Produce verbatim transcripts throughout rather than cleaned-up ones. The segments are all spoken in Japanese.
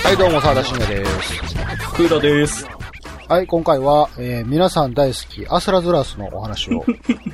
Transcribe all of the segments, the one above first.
はいどうも沢田信也です。 福田です。 はい、今回は、えー、皆さん大好きアスラズラースのお話を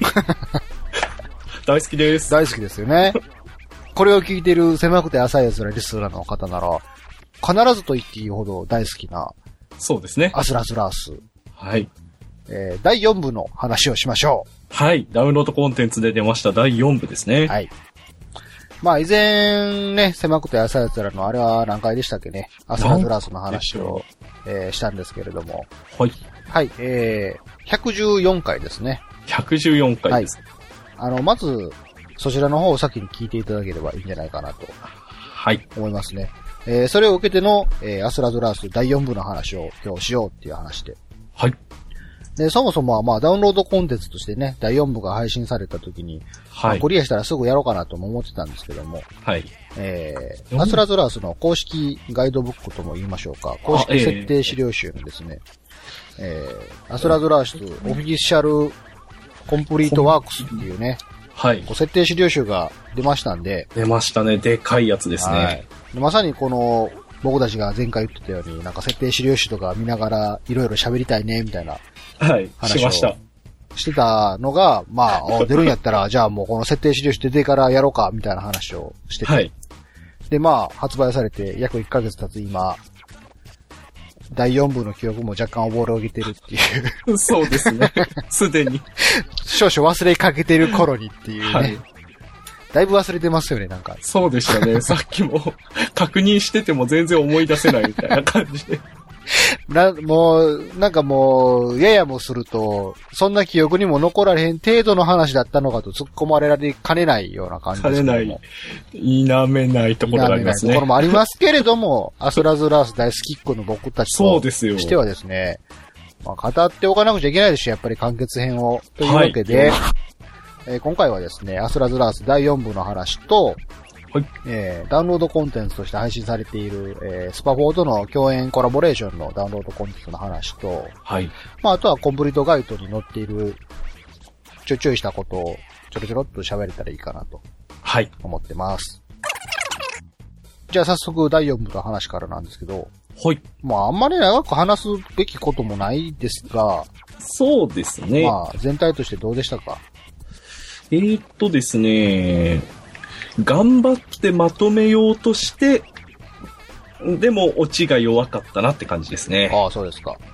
大好きです。 大好きですよね。これを聞いている狭くて浅い奴らリスナーの方なら必ずと言っていいほど大好きなそうですねアスラズラース。 はい、 えー、だいよんぶの話をしましょう。 はい、ダウンロードコンテンツで出ましただいよんぶですね。 はい。まあ以前ね、狭くて浅い奴らのあれは何回でしたっけね、アスラズラースの話を、えー、したんですけれども。 はい。 はい、えー、ひゃくじゅうよんかいですね。 ひゃくじゅうよんかいです。はい。 あの、まず、そちらの方を先に聞いていただければいいんじゃないかなと。 はい。 思いますね。えー、それを受けての、えー、アスラズラースだいよんぶの話を今日しようっていう話で。 はい。 で、そもそもはまあダウンロードコンテンツとしてね、だいよんぶが配信された時に、はい。クリアしたらすぐやろうかなとも思ってたんですけども、 はい。 えー、アスラズラースの公式ガイドブックとも言いましょうか、公式設定資料集のですね、えー、アスラズラースオフィシャルコンプリートワークスっていうね、はい。設定資料集が出ましたんで。 出ましたね。でかいやつですね。はい。 まさにこの、僕たちが前回言ってたように、なんか設定資料集とか見ながらいろいろ喋りたいね、みたいな。 はい。しました。 してたのが、まあ、出るんやったら、じゃあもうこの設定資料集出てからやろうか、みたいな話をしてて。はい。で、まあ、発売されて約いっかげつ経つ今、だいよんぶの記憶も若干溺れおげてるっていう。 そうですね。すでに。 少々忘れかけてる頃にっていうね。はい。だいぶ忘れてますよね、なんか。 そうでしたね。さっきも確認してても全然思い出せないみたいな感じで。 な、もう、なんかもう、ややもすると、そんな記憶にも残られへん程度の話だったのかと突っ込まれられかねないような感じですけども。かねない。 否めないところがありますね。 否めないところもありますけれども、アスラズラース大好きっ子の僕たちとしてはですね、まあ、語っておかなくちゃいけないですし、やっぱり完結編を。というわけで、はい、えー、今回はですね、アスラズラースだいよんぶの話と、はい、えー、ダウンロードコンテンツとして配信されている、えー、スパフォーとの共演コラボレーションのダウンロードコンテンツの話と、はい。まあ、あとはコンプリートガイドに載っている、ちょいちょいしたことをちょろちょろっと喋れたらいいかなと。はい。思ってます。じゃあ早速だいよんぶの話からなんですけど、はい。まあ、あんまり長く話すべきこともないですが、 そうですね。 まあ、全体としてどうでしたか？ えーっとですね、頑張ってまとめようとして、でもオチが弱かったなって感じですね。 ああ、そうですか。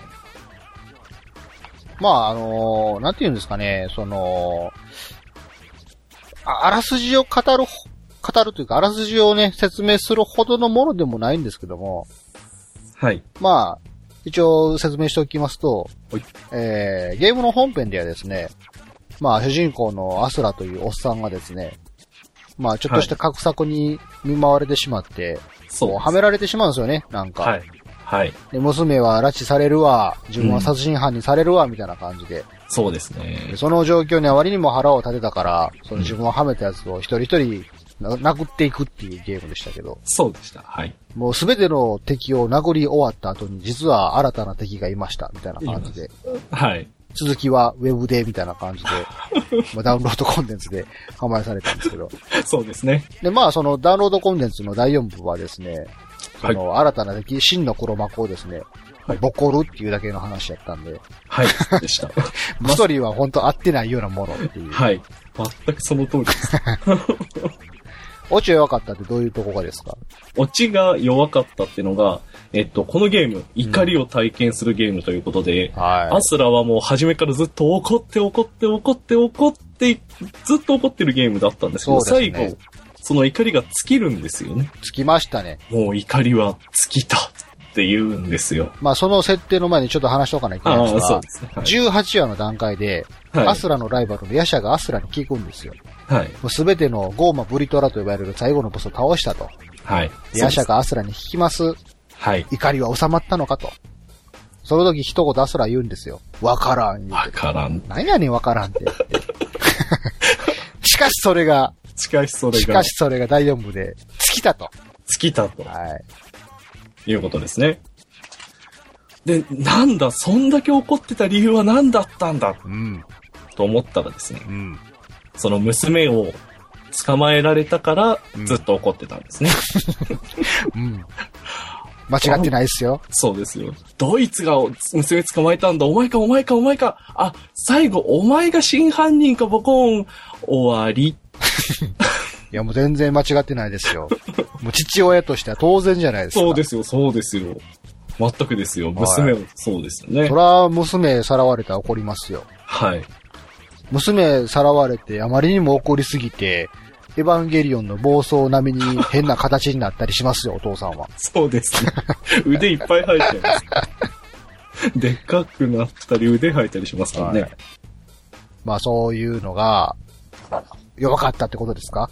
まあ、あのー、なんて言うんですかね、その、あ、あらすじを語る、語るというか、あらすじをね、説明するほどのものでもないんですけども、はい。まあ、一応説明しておきますと、はい。えー、ゲームの本編ではですね、まあ、主人公のアスラというおっさんがですね、まあ、ちょっとした画策に見舞われてしまって、そう、はめられてしまうんですよね、なんか。はい。はい。で、娘は拉致されるわ、自分は殺人犯にされるわ、みたいな感じで。 そうですね。 でその状況にあまりにも腹を立てたから、その自分をはめたやつを一人一人殴っていくっていうゲームでしたけど。 そうでした。はい。もうすべての敵を殴り終わった後に、実は新たな敵がいました、みたいな感じで。はい。続きはウェブでみたいな感じで、まあ、ダウンロードコンテンツで販売されたんですけど。 そうですね。 で、まあそのダウンロードコンテンツのだいよんぶはですね、その新たな敵、真の黒幕をですね、はい、ボコるっていうだけの話やったんで。 はい、でした。 ストーリーは本当合ってないようなものっていう。 はい。全くその通りです。 オチ弱かったってどういうとこがですか？ オチが弱かったっていうのが、えっと、このゲーム、怒りを体験するゲームということで、うん、はい、アスラはもう初めからずっと怒って怒って怒って怒って、ずっと怒ってるゲームだったんですけど、最後、その怒りが尽きるんですよね。 尽きましたね。 もう怒りは尽きたって言うんですよ。 まあその設定の前にちょっと話しとかないといけないんですが、そうですね、はい、じゅうはちわの段階で、はい、アスラのライバルのヤシャがアスラに聞くんですよ。はい。すべてのゴーマブリトラと呼ばれる最後のボスを倒したと。はい。ヤシャがアスラに聞きます。はい。怒りは収まったのかと。その時一言アスラ言うんですよ。わからん。 わからん。 何やねんわからんって。しかしそれが、 しかしそれが、 しかしそれがだいよんぶで尽きたと。 尽きたと。はい。いうことですね。で、なんだ、そんだけ怒ってた理由は何だったんだ。うん。と思ったらですね。うん。その娘を捕まえられたからずっと怒ってたんですね。うん。 間違ってないですよ。 そうですよ。ドイツが娘捕まえたんだ。お前か、お前か、お前か。あ、最後、お前が真犯人か、ボコーン。終わり。 いや、もう全然間違ってないですよ。もう父親としては当然じゃないですか。 そうですよ、そうですよ。全くですよ。娘もそうですよね。 そら、娘さらわれたら怒りますよ。 はい。 娘さらわれてあまりにも怒りすぎて、エヴァンゲリオンの暴走並みに変な形になったりしますよ、お父さんは。 そうですね。腕いっぱい生えちゃいます。でっかくなったり腕生えたりしますからね。はい、 まあそういうのが、弱かったってことですか？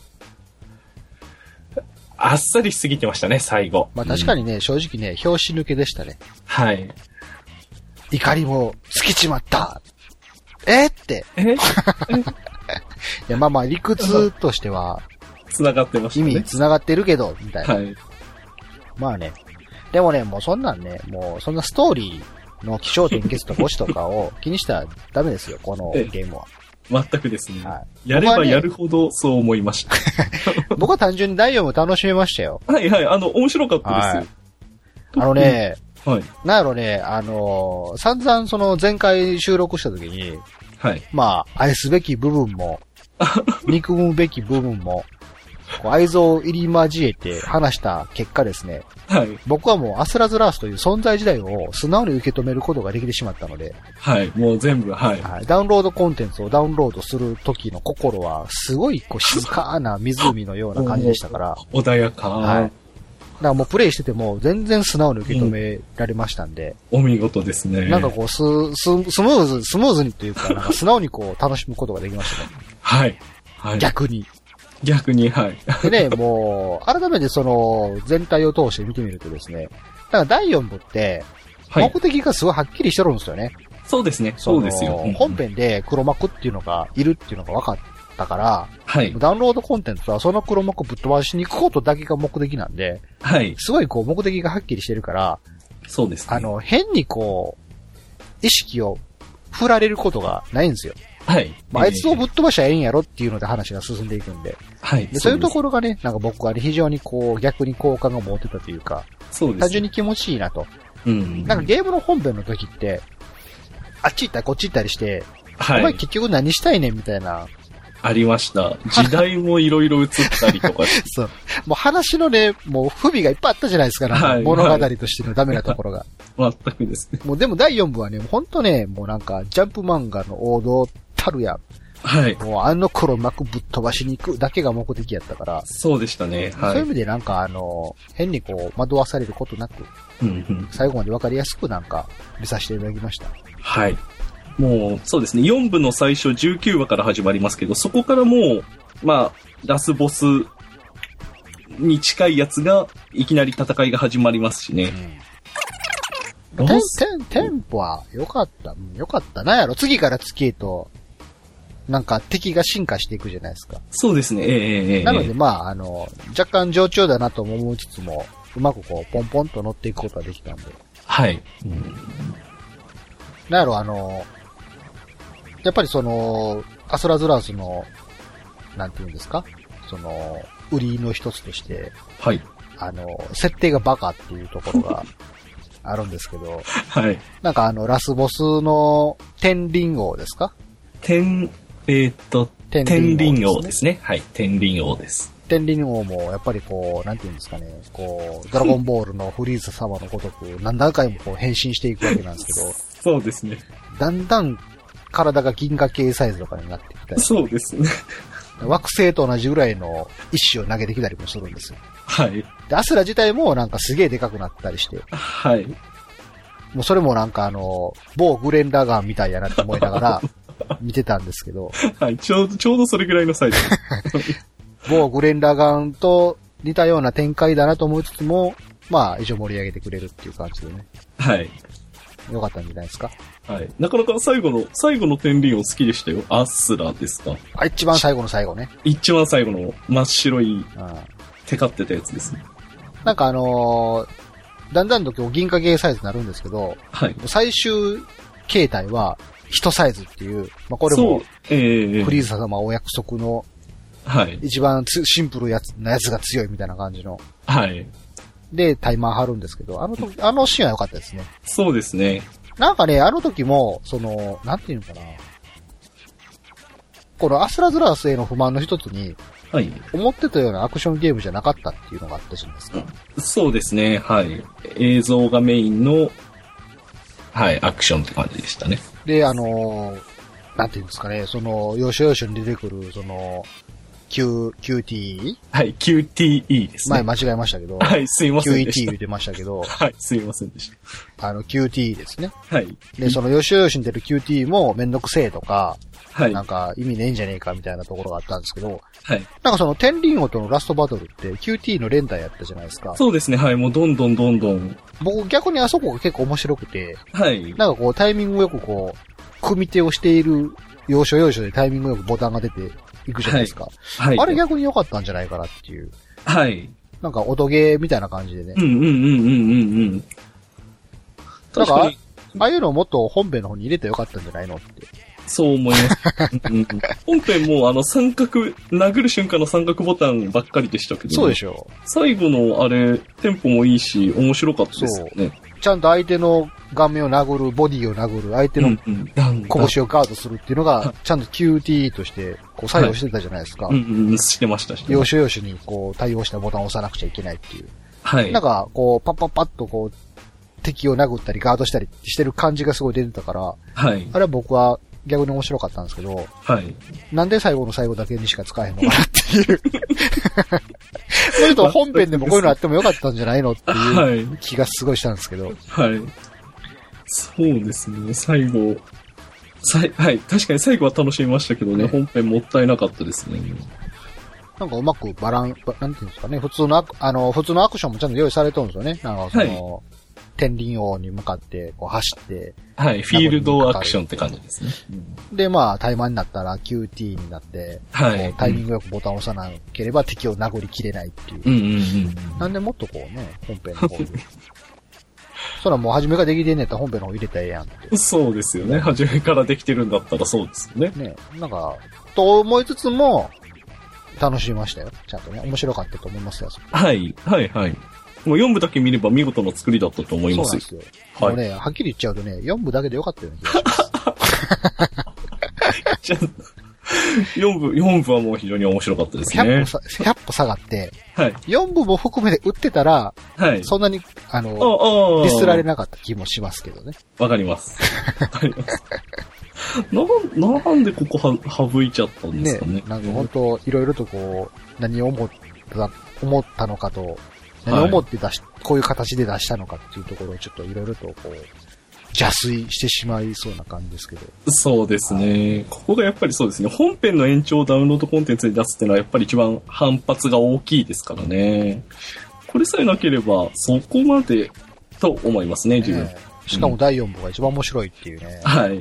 あっさりしすぎてましたね、最後。 まあ確かにね、うん、正直ね、拍子抜けでしたね。 はい。 怒りも尽きちまった。えって。えいや、まあまあ理屈としては、 繋がってましたね。 意味繋がってるけど、みたいな。 はい。 まあね。でもね、もうそんなんね、もうそんなストーリーの起承転結と星とかを気にしたらダメですよ、このゲームは。 全くですね。はい、やればやるほどそう思いました。 僕は単純にだいよんも楽しめましたよ。 はいはい、あの、面白かったですよ。はい、 あのね、 はい。 なんやろね、あのー、散々その前回収録した時に、 はい。 まあ、愛すべき部分も、憎むべき部分も、こう愛憎を入り交えて話した結果ですね。 はい。 僕はもうアスラズラースという存在自体を素直に受け止めることができてしまったので。 はい。もう全部、はい。 はい、ダウンロードコンテンツをダウンロードする時の心は、すごいこう静かな湖のような感じでしたから。 穏やか。 はい。だからもうプレイしてても全然素直に受け止められましたんで。 うん、お見事ですね。 なんかこうス、ス、スムーズ、スムーズにというか、なんか素直にこう楽しむことができましたね。 はい。はい。 逆に。 逆に、はい。 でね、もう、改めてその、全体を通して見てみるとですね、だからだいよん部って、目的がすごいはっきりしてるんですよね。はい、 そうですね。そうですよ。 本編で黒幕っていうのがいるっていうのが分かったから、 はい。 ダウンロードコンテンツはその黒幕をぶっ飛ばしに行くことだけが目的なんで、 はい。 すごいこう目的がはっきりしてるから、 そうですね。 あの、変にこう、意識を振られることがないんですよ。 はい。 まあ、あいつをぶっ飛ばしゃええんやろっていうので話が進んでいくんで。 はい。 でそういうところがね、なんか僕はね、非常にこう、逆に好感が持てたというか、 そうです。 単純に気持ちいいなと。 うん。 なんかゲームの本編の時って、あっち行ったりこっち行ったりして、 はい。 お前結局何したいねんみたいな。 ありました。時代もいろいろ映ったりとか。 そう。もう話のね、もう不備がいっぱいあったじゃないですか、なんかはい、物語としてのダメなところが。 全くですね。 もうでもだいよん部はね、ほんとね、もうなんかジャンプ漫画の王道たるや。 はい。 もうあの黒幕ぶっ飛ばしに行くだけが目的やったから。 そうでしたね。はい。 そういう意味でなんかあの、変にこう惑わされることなく、 うんうん、 最後までわかりやすくなんか見させていただきました。 はい。もう、そうですね。よん部の最初じゅうきゅうわから始まりますけど、そこからもう、まあ、ラスボスに近いやつが、いきなり戦いが始まりますしね。 うん、テン、テン、テンポは良かった。良かった。なんやろ、次から次へと、なんか敵が進化していくじゃないですか。 そうですね。ええええ。 なのでまあ、あの、若干上調だなと思いつつも、うまくこう、ポンポンと乗っていくことができたんで。 はい。 うん、なんやろ、あの、やっぱりその、アスラズラースの、なんていうんですかその、売りの一つとして、 はい。 あの、設定がバカっていうところがあるんですけど、 はい。 なんかあの、ラスボスの天輪王ですか天、えー、っと、天輪王ですね。はい。天輪王です。 天輪王も、やっぱりこう、なんていうんですかね、こう、ドラゴンボールのフリーザ様のごとく、何段階もこう変身していくわけなんですけど、 そうですね。 だんだん、体が銀河系サイズとかになってきたり。 そうですね。 惑星と同じぐらいの石を投げてきたりもするんですよ。 はい。 で、アスラ自体もなんかすげえでかくなったりして。 はい。 もうそれもなんかあの、某グレン・ラガンみたいやなって思いながら見てたんですけど。 はい、ちょうど、ちょうどそれぐらいのサイズ。 某グレン・ラガンと似たような展開だなと思いつつも、まあ、一応盛り上げてくれるっていう感じでね。 はい。 よかったんじゃないですか。 はい。なかなか最後の、最後の天輪王好きでしたよ。アスラですか。 あ、一番最後の最後ね。 一番最後の真っ白い、テカってたやつですね。 なんかあのー、だんだんと今日銀河系サイズになるんですけど、 はい。 最終形態は一サイズっていう、まあこれも、 えー、 フリーザ様お約束の、 はい。 一番シンプルやつなやつが強いみたいな感じの。 はい。 でタイマー張るんですけど、あの時、あのシーンは良かったですね。 そうですね。 なんかね、あの時も、その、なんていうのかな。このアスラズラースへの不満の一つに、はい。思ってたようなアクションゲームじゃなかったっていうのがあったじゃないですか。 そうですね、はい。映像がメインの、はい、アクションって感じでしたね。 で、あのー、なんていうんですかね、その、要所要所に出てくる、その、Q、キューティー? はい、キューティーイー ですね。 前間違えましたけど。 はい、すいませんでした。 キューイーティー 言ってましたけど。 はい、すいませんでした。 あの、キューティー ですね。 はい。 で、その、要所要所に出る キューティー もめんどくせえとか、 はい。 なんか、意味ねえんじゃねえかみたいなところがあったんですけど、 はい。 なんかその、天輪王とのラストバトルって キューティー の連打やったじゃないですか。 そうですね、はい、もうどんどんどんどん。 僕逆にあそこが結構面白くて、 はい。 なんかこう、タイミングよくこう、組み手をしている、要所要所でタイミングよくボタンが出ていくじゃないですか。はい。はい、あれ逆に良かったんじゃないかなっていう。 はい。 なんか音ゲーみたいな感じでね。 うんうんうんうんうんうん。 なんか、ああいうのをもっと本編の方に入れてよかったんじゃないのって。 そう思います。うん、本編もあの三角、殴る瞬間の三角ボタンばっかりでしたけど、ね、 そうでしょう。 最後のあれ、テンポもいいし、面白かったですよね。 ちゃんと相手の顔面を殴る、ボディを殴る、相手の拳をガードするっていうのが、ちゃんと キューティー として、こう作用してたじゃないですか。はい、 うんうん、してましたし、ね。 要所要所にこう対応したボタンを押さなくちゃいけないっていう。 はい。 なんか、こう、パッパッパッとこう、敵を殴ったりガードしたりしてる感じがすごい出てたから、 はい。 あれは僕は逆に面白かったんですけど、 はい。 なんで最後の最後だけにしか使えへんのかなっていう。もうちょっと本編でもこういうのあってもよかったんじゃないのっていう気がすごいしたんですけど。 はい。そうですね、最後。さいはい、確かに最後は楽しみましたけどね、ね本編もったいなかったですね。 なんかうまくバラン、なんていうんですかね、普通の、あの、普通のアクションもちゃんと用意されてるんですよね。なんかその、はい、天輪王に向かってこう走って、 はい、フィールドアクションって感じですね。 で、まあ、タイマーになったら キューティー になって、はい、タイミングよくボタンを押さなければ敵を殴りきれないっていう。 うんうんうん、 なんでもっとこうね、本編の方に。そらもう初めからできてんねやったら本編の方入れたらええやんって。 そうですよね。初めからできてるんだったらそうですよね。 ね、なんか、と思いつつも、楽しみましたよ。ちゃんとね、面白かったと思いますよ。 はい、はい、はい。もうよん部だけ見れば見事な作りだったと思います。 そうなんですよ。はい。もうね、はっきり言っちゃうとね、よん部だけでよかったような気がします。 よん部、よん部はもう非常に面白かったですね。 ひゃっぽ、ひゃっぽ下がって、 はい。 よん部も含めて売ってたら、はい。そんなに、あの、ああディスられなかった気もしますけどね。 わかります。わかります。な、なんでここは、省いちゃったんですかね。ね、 なんか本当いろいろとこう、何を思った、思ったのかと、何を思って出し、はい、こういう形で出したのかっていうところをちょっといろいろとこう、邪推してしまいそうな感じですけど。 そうですね。ここがやっぱりそうですね。本編の延長をダウンロードコンテンツに出すっていうのはやっぱり一番反発が大きいですからね。これさえなければそこまでと思いますね、自分。ね、 しかもだいよん部が一番面白いっていうね。 うん、はい。はい。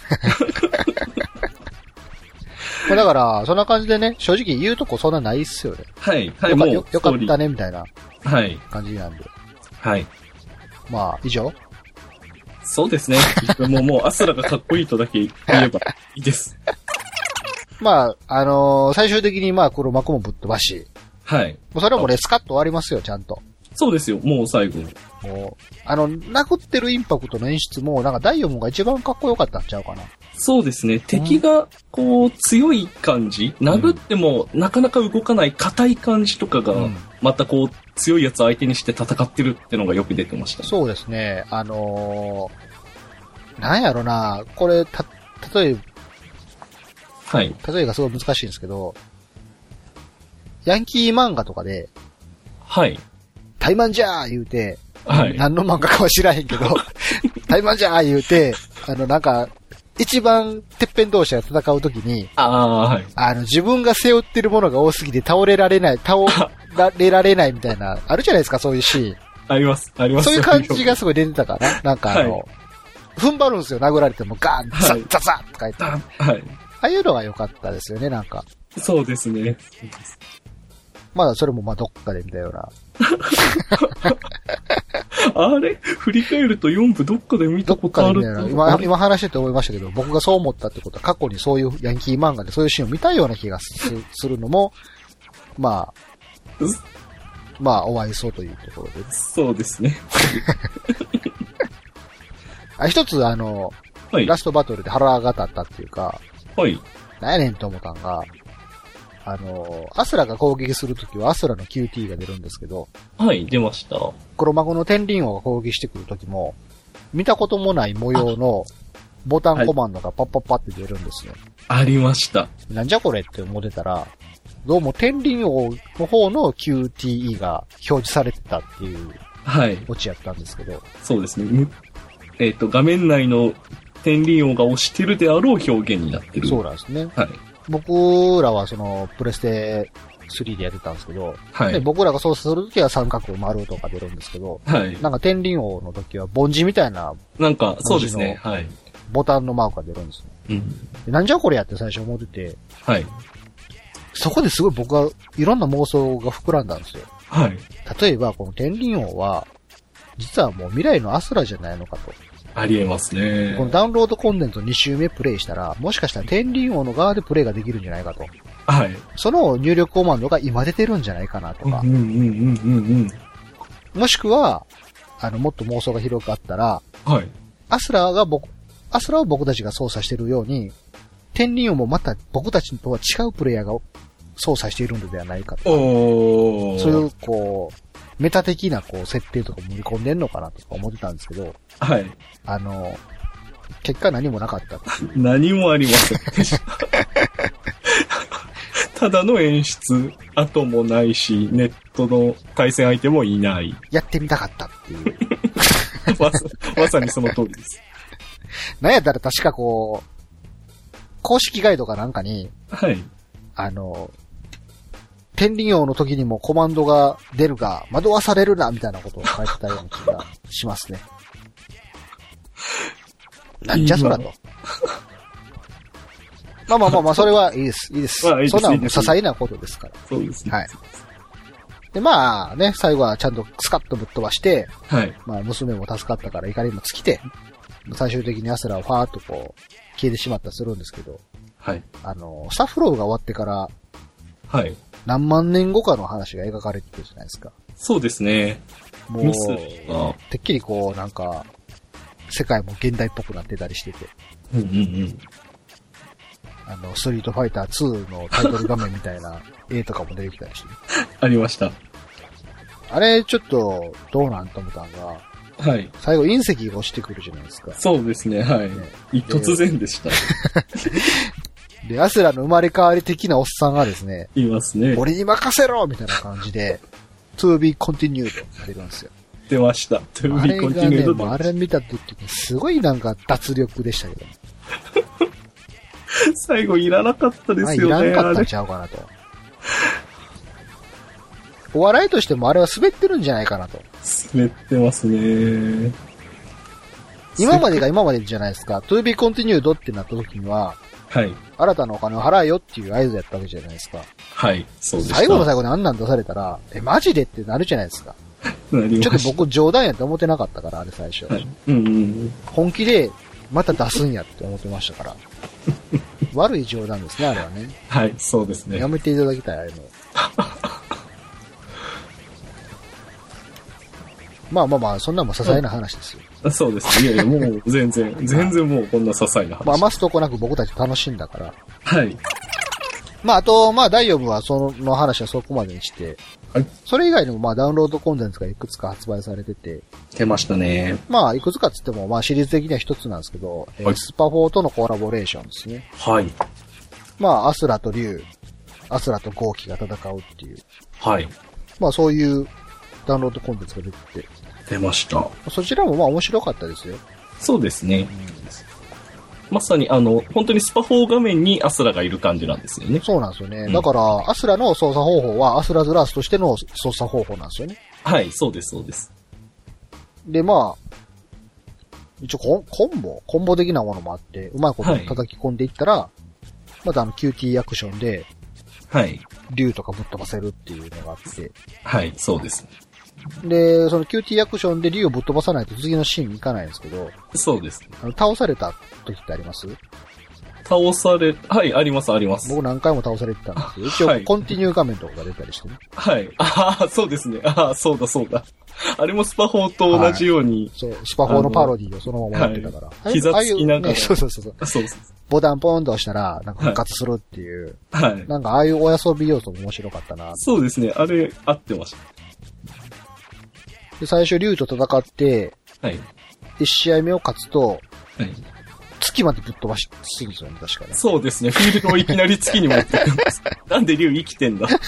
だから、そんな感じでね、正直言うとこそんなないっすよね。 はい。はい。 よか、よ、よかったね、みたいな。 はい。 感じなんで。 はい。 まあ、以上そうですね。もう、もう、アスラがかっこいいとだけ言えばいいです。 まあ、あのー、最終的にまあ、黒幕もぶっ飛ばし。 はい。 もうそれはもうレスカット終わりますよ、ちゃんと。 そうですよ、もう最後。 もう、あの、殴ってるインパクトの演出も、なんかだいよん部が一番かっこよかったんちゃうかな。 そうですね。敵が、こう、強い感じ、うん、殴っても、なかなか動かない硬い感じとかが、うん、またこう、強いやつ相手にして戦ってるってのがよく出てました、ね。 そうですね。あのー、なんやろな、これ、た、例えば、 はい。 例えがすごい難しいんですけど、ヤンキー漫画とかで、 はい。 タイマンじゃー言うて、 はい。 何の漫画かは知らへんけど、タイマンじゃー言うて、あの、なんか、一番、てっぺん同士が戦うときに、 ああ、はい。 あの、自分が背負ってるものが多すぎて倒れられない、倒れられないみたいな、あるじゃないですか、そういうシーン。 あります、あります。 そういう感じがすごい出てたかな。なんかあの、はい、踏ん張るんですよ、殴られてもガーン、ザッザッザッとか言って。 はい。 ああいうのが良かったですよね、なんか。 そうですね。 まだそれもまあどっかで見たような。 あれ振り返るとよん部どっかで見たことあるって今、今話してて思いましたけど、僕がそう思ったってことは過去にそういうヤンキー漫画でそういうシーンを見たような気がするのも、まあ、 まあ、お会いそうというところで。 そうですね。 あ、一つ、あの、はい、ラストバトルで腹が立ったっていうか、 はい。 何やねんと思ったんが、あの、アスラが攻撃するときはアスラの キューティー が出るんですけど、 はい、出ました。 黒孫の天輪王が攻撃してくるときも、見たこともない模様のボタンコマンドがパッパッパって出るんですよ。 ありました。 なんじゃこれって思ってたら、どうも天輪王の方の キューティーイー が表示されてたっていう、はい。オチやったんですけど。 そうですね。えっ、ー、と、画面内の天輪王が押してるであろう表現になってる。 そうなんですね。 はい。 僕らはその、プレステスリーでやってたんですけど、はい。で僕らが操作するときは三角丸とか出るんですけど、はい。なんか天輪王のときは凡字みたいな、 なんか、そうですね。はい。 ボタンのマークが出るんですね。うん。なんじゃこれやって最初思ってて、はい。そこですごい僕はいろんな妄想が膨らんだんですよ。はい。例えば、この天輪王は、実はもう未来のアスラじゃないのかと。 ありえますね。 このダウンロードコンテンツに周目プレイしたら、もしかしたら天輪王の側でプレイができるんじゃないかと。はい。その入力コマンドが今出てるんじゃないかなとか。うんうんうんうんうん。もしくは、あの、もっと妄想が広くあったら、はい。アスラが僕、アスラを僕たちが操作してるように、天輪王もまた僕たちとは違うプレイヤーが操作しているのではないかとか。おー。そういう、こう、メタ的なこう設定とか盛り込んでんのかなとか思ってたんですけど、はい。あの、結果何もなかった。 何もありませんでした。ただの演出、後もないし、ネットの対戦相手もいない。 やってみたかったっていう。 まさ、まさにその通りです。 なんやったら確かこう、公式ガイドかなんかに、はい。あの、天輪王の時にもコマンドが出るが、惑わされるな、みたいなことを書いてたような気がしますね。なんじゃそらと。まあまあまあまあ、それはいいです。いいです。まあ、いいです。そんな些細なことですから。 そうですね。はい。 で、まあね、最後はちゃんとスカッとぶっ飛ばして、はい。まあ娘も助かったから怒りも尽きて、最終的にアスラをファーっとこう、消えてしまったりするんですけど、はい。あの、スタッフロールが終わってから、はい。何万年後かの話が描かれてるじゃないですか。 そうですね。 もう、てっきりこう、なんか、世界も現代っぽくなってたりしてて。うんうんうん。あの、ストリートファイターツーのタイトル画面みたいな絵とかも出てきたりして。 ありました。 あれ、ちょっと、どうなんと思ったんが、はい。最後隕石が落ちてくるじゃないですか。 そうですね、はい。ね、突然でした。 で、アスラの生まれ変わり的なおっさんがですね、 いますね。 俺に任せろみたいな感じで、to be continued ってるんですよ。 出ました。to be continued。あれがね、 あれ見た時にすごいなんか脱力でしたけど。 最後いらなかったですよね。 あ、いらなかったんちゃうかなと。お笑いとしてもあれは滑ってるんじゃないかなと。 滑ってますね。 今までが今までじゃないですか。to be continued ってなった時には、はい。新たなお金を払えよっていう合図やったわけじゃないですか。 はい。そうです。 最後の最後にあんなん出されたら、え、マジでってなるじゃないですか。なりました。ちょっと僕冗談やって思ってなかったから、あれ最初。はい。うんうんうん。本気でまた出すんやって思ってましたから。悪い冗談ですね、あれはね。 はい、そうですね。 やめていただきたい、あれの。まあまあまあ、そんなも些細な話ですよ。 そうです。いやいや、もう全然、全然もうこんな些細な話。 まあ、余すとこなく僕たち楽しんだから。 はい。 まあ、あと、まあ、だいよん部はその話はそこまでにして、はい。それ以外にもまあ、ダウンロードコンテンツがいくつか発売されてて。 出ましたね。 まあ、いくつかつっても、まあ、シリーズ的には一つなんですけど、はい、スパフォーとのコラボレーションですね。 はい。 まあ、アスラと竜、アスラとゴーキが戦うっていう。 はい。 まあ、そういうダウンロードコンテンツが出てて。 出ました。 そちらもまあ面白かったですよ。 そうですね。うん、まさにあの、本当にスパフォー画面にアスラがいる感じなんですよね。 そうなんですよね。うん、だから、アスラの操作方法はアスラズラースとしての操作方法なんですよね。 はい、そうです、そうです。 で、まあ、一応コン、コンボコンボ的なものもあって、うまいこと叩き込んでいったら、はい、またあの キューティー アクションで、はい。竜とかぶっ飛ばせるっていうのがあって。 はい、そうです。 で、その キューティー アクションで竜をぶっ飛ばさないと次のシーンに行かないんですけど。 そうです。 あの倒された時ってあります？ 倒され、はい、あります、あります。 僕何回も倒されてたんですけど、一応、コンティニュー画面とかが出たりしてね。 はい。ああ、そうですね。ああ、そうだ、そうだ。あれもスパフォーと同じように。はい、 そう、スパフォーのパロディをそのままやってたから。 はい、膝つきながら、ね。 そうそうそうそう。そうそうボタンポンと押したら、なんか復活するっていう。はい。なんかああいうお遊び要素も面白かったな。 そうですね。あれ、合ってました。 で、最初、竜と戦って、はい。一試合目を勝つと、はい。月までぶっ飛ばしするんですよね、確かね。 そうですね。フィールドをいきなり月に持ってくんです。なんで竜生きてんだ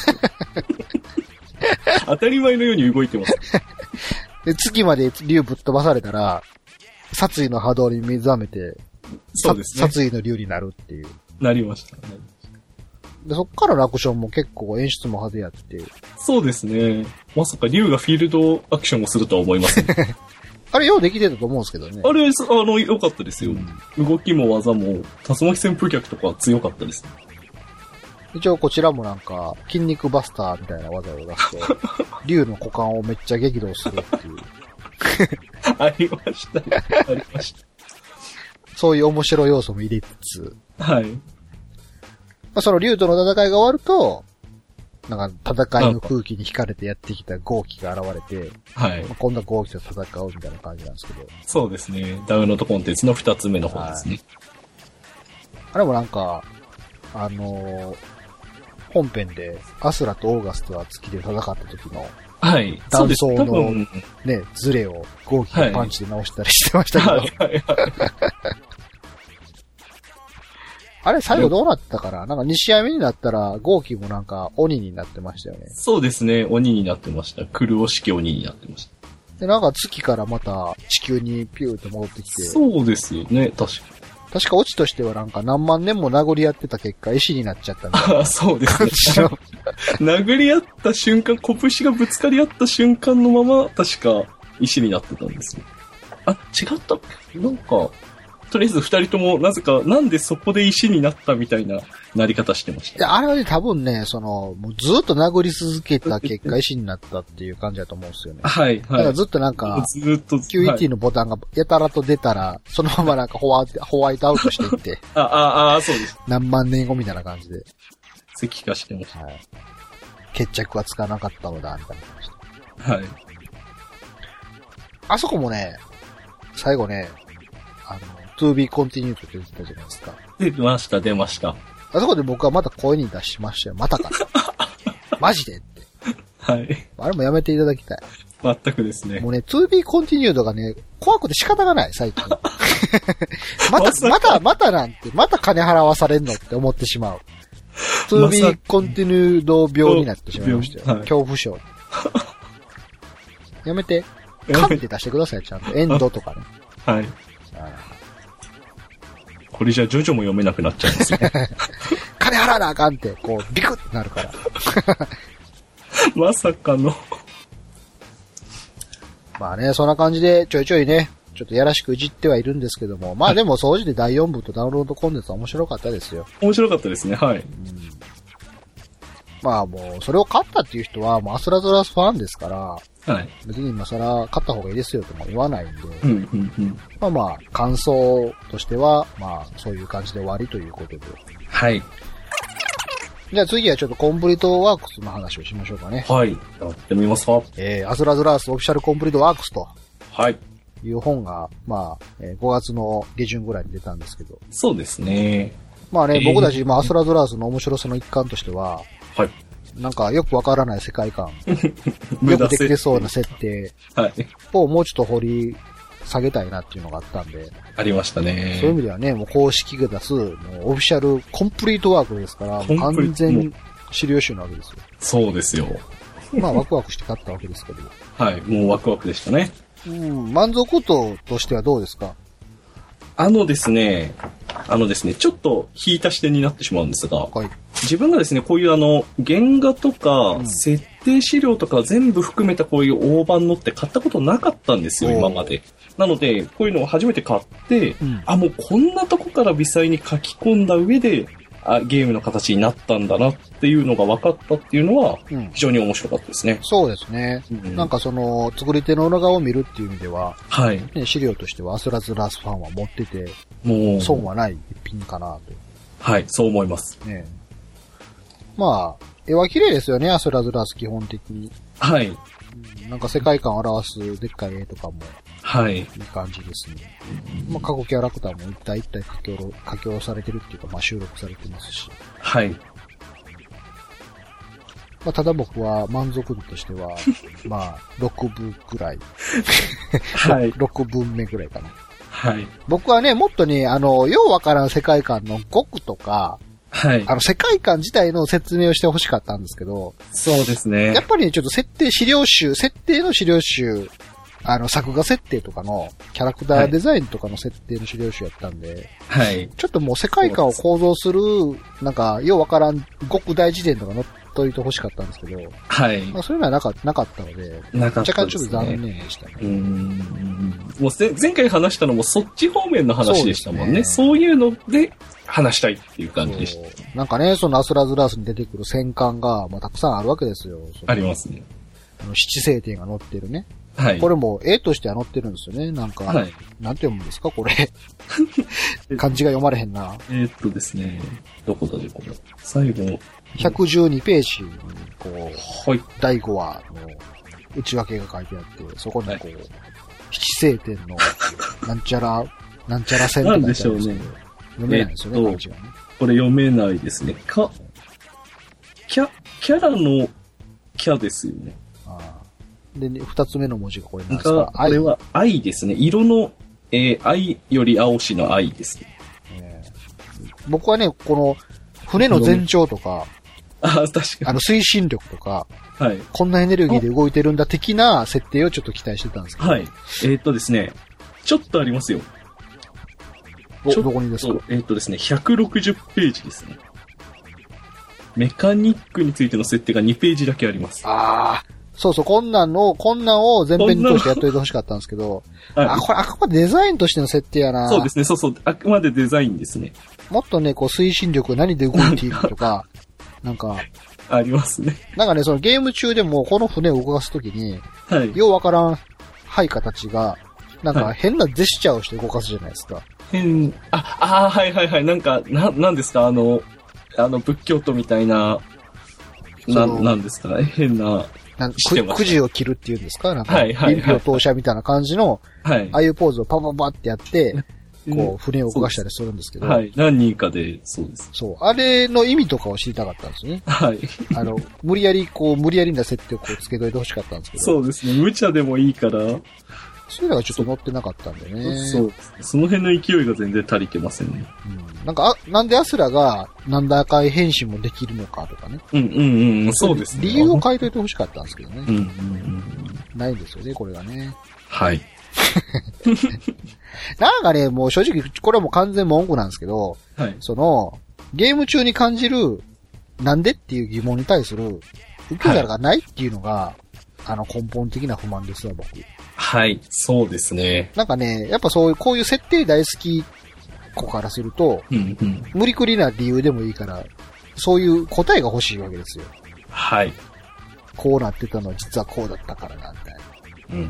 当たり前のように動いてます。 で、月まで竜ぶっ飛ばされたら、殺意の波動に目覚めて、 そうですね。 殺意の竜になるっていう。 なりましたね。 で、そっからのアクションも結構演出も派手やって。 そうですね。まさか竜がフィールドアクションをするとは思いません、ね。 あれようできてたと思うんですけどね。 あれ、あの、良かったですよ。うん、動きも技も、竜巻旋風脚とか強かったです。 一応こちらもなんか、筋肉バスターみたいな技を出して、竜の股間をめっちゃ激怒するっていう。 ありましたね。ありました。 そういう面白い要素も入れつつ。 はい。まあ、その竜との戦いが終わると、なんか戦いの空気に惹かれてやってきた豪気が現れて、はい。まあ、今度は豪気と戦うみたいな感じなんですけど。 そうですね。ダウンロードコンテンツの二つ目の方ですね。 あれもなんか、あのー、本編でアスラとオーガストは月で戦った時の、 はい。 断層のね、ズレを豪気のパンチで直したりしてましたけど。はいはいはい、あれ最後どうなったかななんかに試合目になったら豪気もなんか鬼になってましたよね。 そうですね。鬼になってました。クルオ式鬼になってました。 で、なんか月からまた地球にピューって戻ってきて。 そうですよね。確かに。 確かオチとしてはなんか何万年も殴り合ってた結果石になっちゃったんだ。 ああ、そうですね。殴り合った瞬間、拳がぶつかり合った瞬間のまま、確か石になってたんですよ。あ、違ったっけなんか、とりあえず二人ともなぜか、なんでそこで石になったみたいななり方してました。 いや、あれはね、多分ね、その、もうずっと殴り続けた結果石になったっていう感じだと思うんですよね。 はい、はい。 だからずっとなんか、ずっと、キューイーティー のボタンがやたらと出たら、そのままなんかホワイト、ホワイトアウトしていって。 あ、あ、あ、そうです。 何万年後みたいな感じで。 石化してました。はい。 決着はつかなかったのだ、みたいな感じで。 はい。 あそこもね、最後ね、あの、to be continued って言ってたじゃないですか。 出ました、出ました。 あそこで僕はまた声に出しましたよ。またか。マジでって。 はい。 あれもやめていただきたい。 全くですね。 もうね、to be continued がね、怖くて仕方がない、最近。また、また、またなんて、また金払わされんのって思ってしまう。to be continued 病になってしまいましたよ。はい、恐怖症。やめて。カンって出してください、ちゃんと。エンドとかね。 はい。これじゃジョジョも読めなくなっちゃいますね。 金払わなあかんって、こう、ビクッてなるから。 まさかの。 まあね、そんな感じでちょいちょいね、ちょっとやらしくいじってはいるんですけども、まあでも総じてだいよん部とダウンロードコンテンツは面白かったですよ。 面白かったですね、はい。うん、 まあもう、それを買ったっていう人は、もうアスラズラスファンですから、 はい。 別に今更買った方がいいですよとも言わないんで、 うんうんうん、 まあまあ、感想としては、まあ、そういう感じで終わりということで。 はい。 じゃあ次はちょっとコンプリートワークスの話をしましょうかね。 はい。やってみますか。 えー、アスラズラースオフィシャルコンプリートワークスと。 はい。 いう本が、まあ、えー、ごがつの下旬ぐらいに出たんですけど。 そうですね。 まあね、えー、僕たち、まあ、アスラズラースの面白さの一環としては、 はい。 なんかよくわからない世界観。よくできてそうな設定をもうちょっと掘り下げたいなっていうのがあったんで。 ありましたね。 そういう意味ではね、もう公式が出す、もうオフィシャルコンプリートワークですから、完全資料集なわけですよ。 そうですよ。 まあワクワクして買ったわけですけど。 はい、もうワクワクでしたね。 うん、満足度としてはどうですか？ あのですね、あのですね、ちょっと引いた視点になってしまうんですが、はい、自分がですね、こういうあの、原画とか、うん、設定資料とか全部含めたこういう大判のって買ったことなかったんですよ、今まで。なので、こういうのを初めて買って、うん、あ、もうこんなとこから微細に書き込んだ上で、あ、ゲームの形になったんだなっていうのが分かったっていうのは、非常に面白かったですね。 うん、そうですね、うん。なんかその、作り手の裏側を見るっていう意味では、 はい。 ね、資料としてはアスラズラースファンは持ってて、もう、損はない一品かなと。 はい、そう思います。 ね、まあ、絵は綺麗ですよね、アスラズラス基本的に。 はい。 うん、なんか世界観を表すでっかい絵とかも。 はい。いい感じですね。まあ、過去キャラクターも一体一体書き下ろ、書き下ろされてるっていうか、まあ、収録されてますし。 はい。 まあ、ただ僕は満足度としては、まあ、ろくぶくらい。 はい。 ろくぶんめぐらいかな。 はい。 僕はね、もっとね、あの、ようわからん世界観の語句とか、 はい。 あの、世界観自体の説明をしてほしかったんですけど。 そうですね。 やっぱりね、ちょっと設定資料集、設定の資料集、あの、作画設定とかの、キャラクターデザインとかの設定の資料集やったんで、 はい。 ちょっともう世界観を構造する、なんか、ようわからん、極大辞典とか載っといてほしかったんですけど、 はい。 まあ、そういうのはなかなかったので、 なかったですね。 若干ちょっと残念でしたね。 うーん。もう前回話したのもそっち方面の話でしたもんね。そう、ね、そういうので話したいっていう感じでした。 なんかね、そのアスラズラースに出てくる戦艦が、まあ、たくさんあるわけですよ。 ありますね。 あの七星点が載ってるね。 はい。 これも絵としては載ってるんですよね。なんか、はい、なんて読むんですかこれ。漢字が読まれへんな。 えー、っとですね、どこだでこれ。最後。 ひゃくじゅうにページに、こう、 はい、 だいごわの内訳が書いてあって、そこにこう、はい、七星点の、なんちゃら、なんちゃら線って書いてあるんですけど、ね、読めないんですよね、漢字がね。 これ読めないですね。か、キャ、キャラのキャですよね。 ああ。で、二つ目の文字がこれなんですか？ これは愛ですね。色の、えー、愛より青しの愛ですね。 えー、僕はね、この、船の全長とか、 あ、確かに。 あの、推進力とか、 はい。 こんなエネルギーで動いてるんだ的な設定をちょっと期待してたんですけど。 はい。えー、っとですね、ちょっとありますよ。 お、どこにですか？ えー、っとですね、ひゃくろくじゅうページですね。メカニックについての設定がにページだけあります。 ああ。そうそう、こんなんの、こんなんを全編に通してやっといてほしかったんですけど、はい、あ、これあくまでデザインとしての設定やな。 そうですね、そうそう、あくまでデザインですね。 もっとね、こう推進力何で動いているとか、なんか、 ありますね。 なんかね、そのゲーム中でもこの船を動かすときに、はい、ようわからん配下たちが、なんか変なジェスチャーをして動かすじゃないですか。 変、あ、あはいはいはい、なんか、な、なんですか、あの、あの仏教徒みたいな、な、なんですかね、変な、 なんかく、くじを切るっていうんですかなんか、 はいはいはい、 臨氷投射みたいな感じの、 はい、 ああいうポーズをパパパってやって、こう、船を動かしたりするんですけど。 はい。何人かで、そうです。 そう。あれの意味とかを知りたかったんですよね。 はい。 あの、無理やり、こう、無理やりな設定をこう、つけといてほしかったんですけど。 そうですね。無茶でもいいから。 そういうのがちょっと載ってなかったんでね。 そうですね。その辺の勢いが全然足りてませんね。 うん。なんか、あ、なんでアスラが、なんだ赤い変身もできるのかとかね。 うんうんうん。そうですね。 理由を書いといてほしかったんですけどね。 うんうんうん。 ないんですよね、これがね。 はい。 なんかね、もう正直、これはもう完全文句なんですけど、 はい。 その、ゲーム中に感じる、なんでっていう疑問に対する、受け皿がないっていうのが、はい、あの根本的な不満ですわ、僕。 はい、そうですね。 なんかね、やっぱそういう、こういう設定大好き子からすると、 うんうん、 無理くりな理由でもいいから、そういう答えが欲しいわけですよ。 はい。 こうなってたのは実はこうだったからな、みたいな。 うんうん、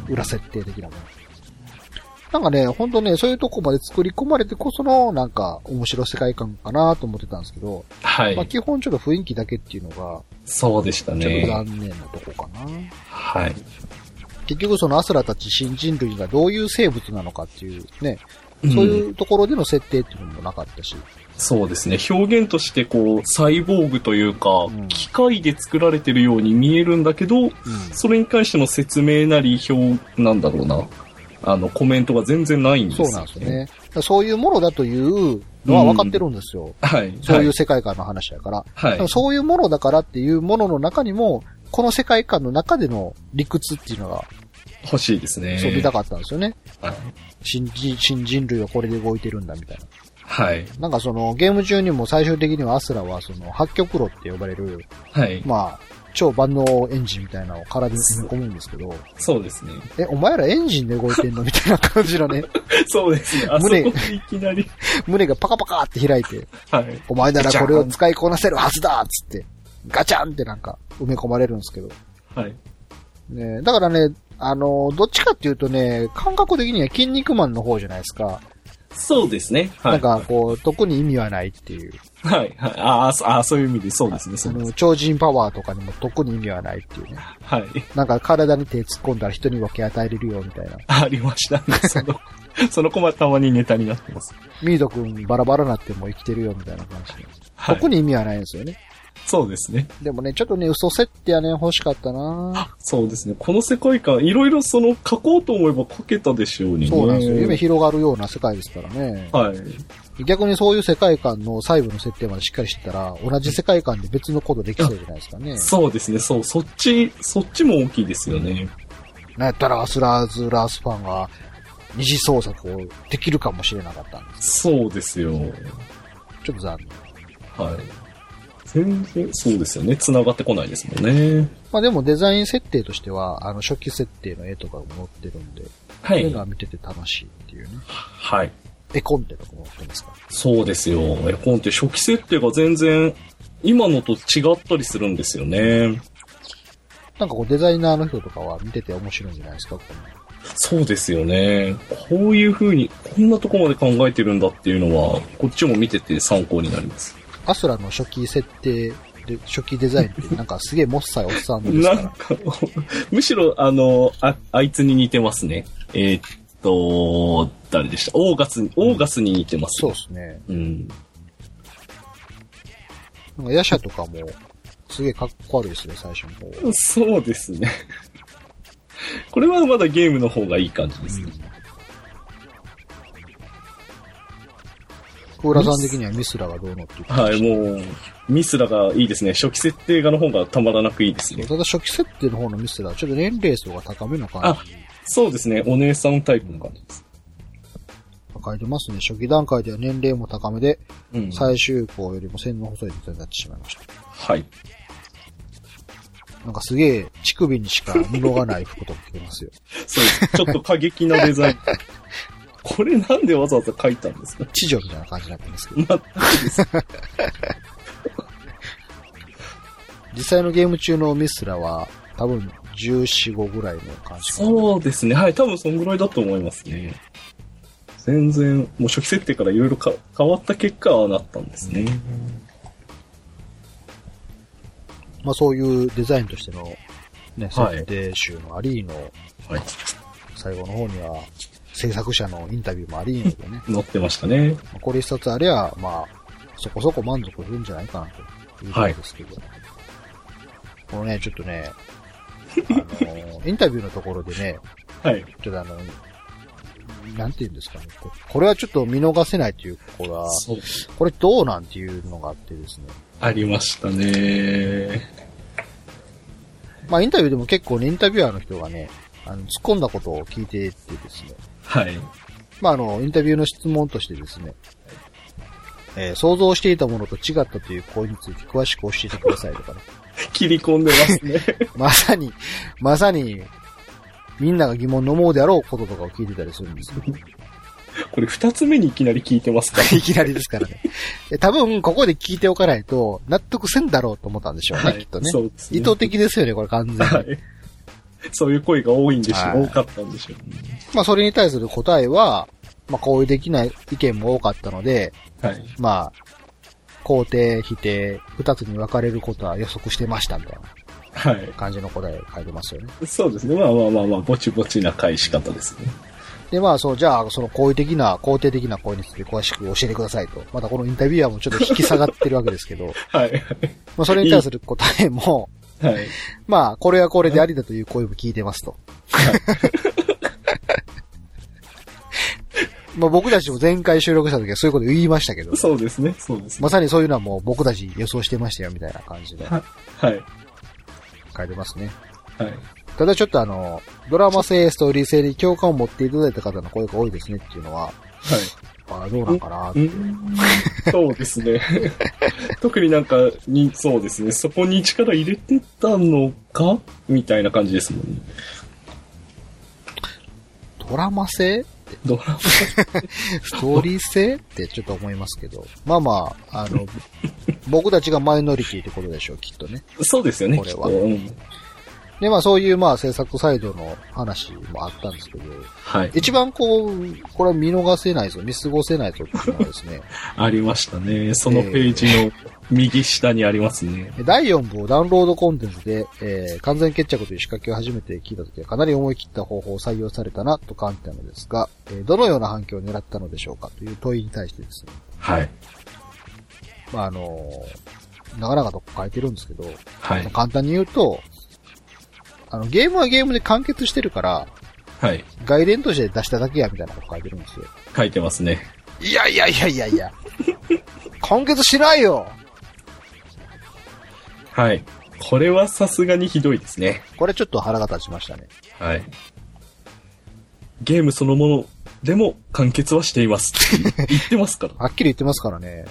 裏設定的なもの。なんかね、ほんとね、そういうとこまで作り込まれてこその、なんか、面白い世界観かなと思ってたんですけど、 はい。 まあ基本ちょっと雰囲気だけっていうのが、 そうでしたね。 ちょっと残念なとこかな。 はい。 結局そのアスラたち新人類がどういう生物なのかっていうね、そういうところでの設定っていうのもなかったし。 そうですね。表現としてこう、サイボーグというか、うん、機械で作られてるように見えるんだけど、うん、それに関しての説明なり表、なんだろうな。あの、コメントが全然ないんですよね。 そうなんですよね。そういうものだというのは分かってるんですよ。 うん、はい。 そういう世界観の話だから。 はい。 そういうものだからっていうものの中にも、この世界観の中での理屈っていうのが、 欲しいですね。 そう見たかったんですよね。 はい。 新人、新人類はこれで動いてるんだみたいな。 はい。 なんかその、ゲーム中にも最終的にはアスラはその、八極炉って呼ばれる、 はい。 まあ、超万能エンジンみたいなのを体に詰め込むんですけど。 そうですね。 え、お前らエンジンで動いてんのみたいな感じのね。 そうですね。胸、いきなり。 胸がパカパカって開いて。 はい。 お前ならこれを使いこなせるはずだっつって、ガチャンってなんか埋め込まれるんですけど。 はい。 ね、だからね、あの、どっちかっていうとね、感覚的には筋肉マンの方じゃないですか。 そうですね。 はい。なんか、こう、特に意味はないっていう。 はい、はい。ああ、あそういう意味で、そうですね、そうです。 あの、超人パワーとかにも特に意味はないっていうね。 はい。 なんか、体に手突っ込んだら人に分け与えれるよ、みたいな。 ありましたね。その、そのコマたまにネタになってます。 ミード君バラバラなっても生きてるよ、みたいな感じで。はい。特に意味はないんですよね。 そうですね。 でもね、ちょっとね、嘘設定はね、欲しかったな。 そうですね。この世界観、いろいろその、書こうと思えば書けたでしょうにね。 そうなんですよ。夢広がるような世界ですからね。 はい。 逆にそういう世界観の細部の設定までしっかりしてたら、同じ世界観で別のことできそうじゃないですかね。 そうですね。そう。そっち、そっちも大きいですよね。 なんやったら、アスラーズ・ラースファンが二次創作をできるかもしれなかったんです。 そうですよ。 ちょっと残念。はい。全然、そうですよね。繋がってこないですもんね。 まあでもデザイン設定としては、あの、初期設定の絵とかも載ってるんで、はい。そういうのは見てて楽しいっていうね。 はい。 絵コンテとかも載ってますか？ そうですよ。絵コンテ初期設定が全然、今のと違ったりするんですよね。 なんかこうデザイナーの人とかは見てて面白いんじゃないですか？このそうですよね。こういう風に、こんなとこまで考えてるんだっていうのは、こっちも見てて参考になります。 アスラの初期設定で、初期デザインってなんかすげえもっさいおっさんですから。 なんか、むしろあの、あ、あいつに似てますね。えー、っと、誰でした？オーガスに、オーガスに似てます、 ね、そうですね。 うん。 なんかヤシャとかも、すげえかっこ悪いですね、最初の方。 そうですね。これはまだゲームの方がいい感じですね。うんクーラさん的にはミスラがどうのっていうか。はい、もう、ミスラがいいですね。初期設定画の方がたまらなくいいですね。 ただ初期設定の方のミスラはちょっと年齢層が高めの感じ。 あ、そうですね。お姉さんタイプの感じです。 書いてますね。初期段階では年齢も高めで、うん、最終項よりも線の細いデザインになってしまいました。 はい。 なんかすげえ乳首にしか布がない服とか着てますよ。 そうです。ちょっと過激なデザイン。これなんでわざわざ書いたんですか？ 地上みたいな感じになってますけど。 全くです。 実際のゲーム中のミスラは多分じゅうよん、ごぐらいの感じ。 そうですね。はい。多分そんぐらいだと思いますね。全然、もう初期設定からいろいろ変わった結果はなったんですね。 まあそういうデザインとしてのね、設定集もありの、はい、最後の方には制作者のインタビューもありのでね。 載ってましたね。 これ一冊ありゃ、まあ、そこそこ満足するんじゃないかなというところですけど。はい、このね、ちょっとね、あの、インタビューのところでね、 はい。 ちょっとあの、なんて言うんですかね。これはちょっと見逃せないというこれは、これどうなんていうのがあってですね。 ありましたね。 まあインタビューでも結構ね、インタビュアーの人がね、あの、突っ込んだことを聞いてってですね。 はい。 まああの、インタビューの質問としてですね、えー、想像していたものと違ったという行為について詳しく教えてくださいとかね。 切り込んでますね。 まさに、まさに、みんなが疑問の思うであろうこととかを聞いてたりするんですよ。 これ二つ目にいきなり聞いてますか？ いきなりですからね。多分、ここで聞いておかないと、納得せんだろうと思ったんでしょうね、はい、きっとね。そうですね。意図的ですよね、これ完全に。はい。 そういう声が多いんでしょう、はい、多かったんでしょう、ね。 まあ、それに対する答えは、まあ、好意的な意見も多かったので、はい。まあ、肯定、否定、二つに分かれることは予測してました、みたいな。はい。感じの答え書いてますよね。 そうですね。まあまあまあまあ、ぼちぼちな返し方ですね。 で、まあ、そう、じゃあ、その好意的な、肯定的な声について詳しく教えてくださいと。またこのインタビュアーもちょっと引き下がってるわけですけど。はい。まあ、それに対する答えも、はい。まあ、これはこれでありだという声も聞いてますと。はい。まあ、僕たちも前回収録した時はそういうこと言いましたけど。 そうですね、そうですね。 まさにそういうのはもう僕たち予想してましたよ、みたいな感じで。はい。はい。書いてますね。はい。ただちょっとあの、ドラマ性、ストーリー性に共感を持っていただいた方の声が多いですねっていうのは、はい。ああ、どうなんかなって。 そうですね。特になんかに、そうですね。そこに力入れてたのかみたいな感じですもんね。 ドラマ性ドラマストーリー性ってちょっと思いますけど。まあまあ、あの、僕たちがマイノリティってことでしょう、きっとね。 そうですよね。 これは。うん、 で、まあそういうまあ制作サイドの話もあったんですけど、 はい。 一番こう、これは見逃せないぞ、見過ごせないぞっていうのはですね。 ありましたね。そのページの右下にありますね。 えー、だいよん部をダウンロードコンテンツで、えー、完全決着という仕掛けを初めて聞いたときはかなり思い切った方法を採用されたなと感じたのですが、えー、どのような反響を狙ったのでしょうかという問いに対してですね。 はい。 まああのー、なかなかとこ書いてるんですけど、 はい。 簡単に言うと、あの、ゲームはゲームで完結してるから、 はい。 外伝として出しただけや、みたいなこと書いてるんですよ。 書いてますね。 いやいやいやいやいや。完結しないよ。 はい。これはさすがにひどいですね。 これちょっと腹が立ちましたね。 はい。ゲームそのものでも完結はしています。言ってますから。 はっきり言ってますからね。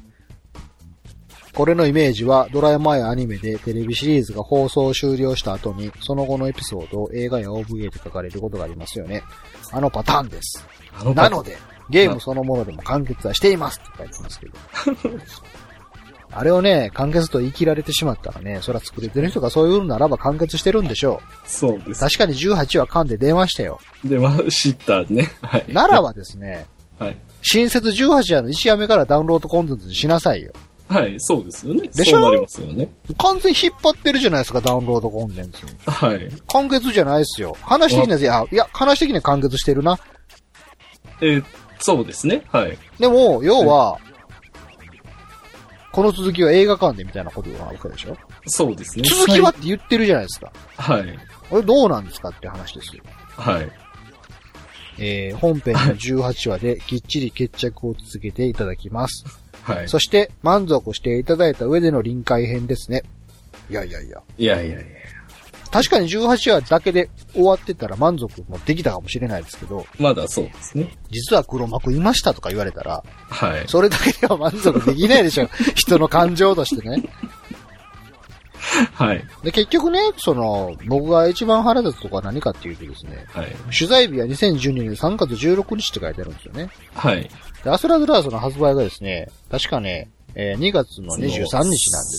これのイメージはドラマやアニメでテレビシリーズが放送終了した後にその後のエピソードを映画や オーブイエー で書かれることがありますよね。あのパターンです。なので、ゲームそのものでも完結はしていますって書いてますけど。あれをね、完結と言い切られてしまったらね、そら作れてる人がそういうのならば完結してるんでしょう。そうです。 確かにじゅうはちわ噛んで出ましたよ。 出ましたね。はい。 ならばですね、 はい。 新設じゅうはちわのいちわめからダウンロードコンテンツにしなさいよ。 はい、そうですよね。 でしょ？ そうなりますよね。 完全引っ張ってるじゃないですか、ダウンロードコンテンツに。 はい。 完結じゃないですよ。話的には、いや、いや、話的には完結してるな。 えー、そうですね。はい。 でも、要は、はい、この続きは映画館でみたいなことがあるわけでしょ？そうですね。 続きはって言ってるじゃないですか。 はい。 これどうなんですかって話ですよ。 はい。 えー、本編のじゅうはちわできっちり決着を続けていただきます。 はい。 そして、満足していただいた上での臨界編ですね。いやいやいや。 いやいやいや。 確かにじゅうはちわだけで終わってたら満足もできたかもしれないですけど。 まだそうですね。 実は黒幕いましたとか言われたら。 はい。 それだけでは満足できないでしょ。人の感情としてね。 はい。 で、結局ね、その、僕が一番腹立つとこは何かっていうとですね。 はい。 取材日はにせんじゅうにねんさんがつじゅうろくにちって書いてあるんですよね。 はい。 で、アスラズラースの発売がですね、確かね、えー、にがつのにじゅうさんにちなんです。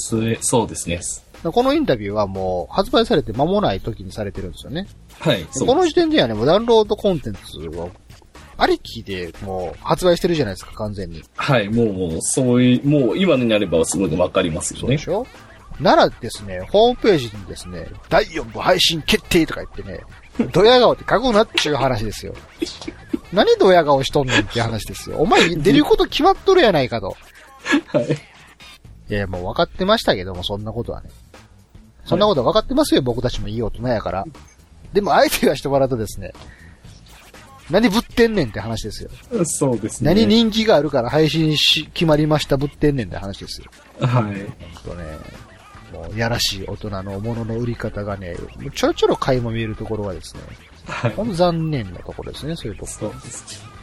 そうですね。 このインタビューはもう発売されて間もない時にされてるんですよね。 はい。 この時点ではね、もうダウンロードコンテンツをありきでもう発売してるじゃないですか、完全に。 はい、もう、もう、そういう、もう今になればすごいわかりますよね。 そうでしょ？ならですね、ホームページにですね、だいよんぶ配信決定とか言ってね、ドヤ顔って書くなっていう話ですよ。何ドヤ顔しとんねんっていう話ですよ。お前出ること決まっとるやないかと。 はい。 いや、もう分かってましたけども、そんなことはね。そんなこと分かってますよ、僕たちもいい大人やから。でも、相手がしてもらうとですね、何ぶってんねんって話ですよ。 そうですね。 何人気があるから配信し、決まりましたぶってんねんって話ですよ。 はい。ほんとね、もう、やらしい大人のものの売り方がね、ちょろちょろ垣間見えるところはですね、はい。ほんと残念なところですね、そういうところ。 そうですね。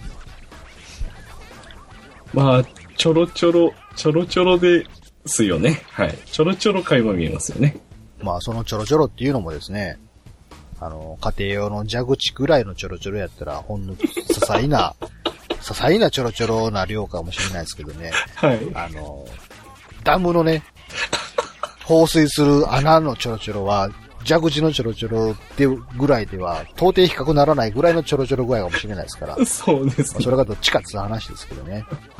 まあ、ちょろちょろ、ちょろちょろですよね。はい。ちょろちょろ垣間見えますよね。 まあ、そのちょろちょろっていうのもですね、あの、家庭用の蛇口ぐらいのちょろちょろやったら、ほんの、些細な、些細なちょろちょろな量かもしれないですけどね。 はい。 あの、ダムのね、放水する穴のちょろちょろは、蛇口のちょろちょろでぐらいでは、到底比較ならないぐらいのちょろちょろ具合かもしれないですから。 そうですね。 まあ、それがどっちかっていう話ですけどね。 はい。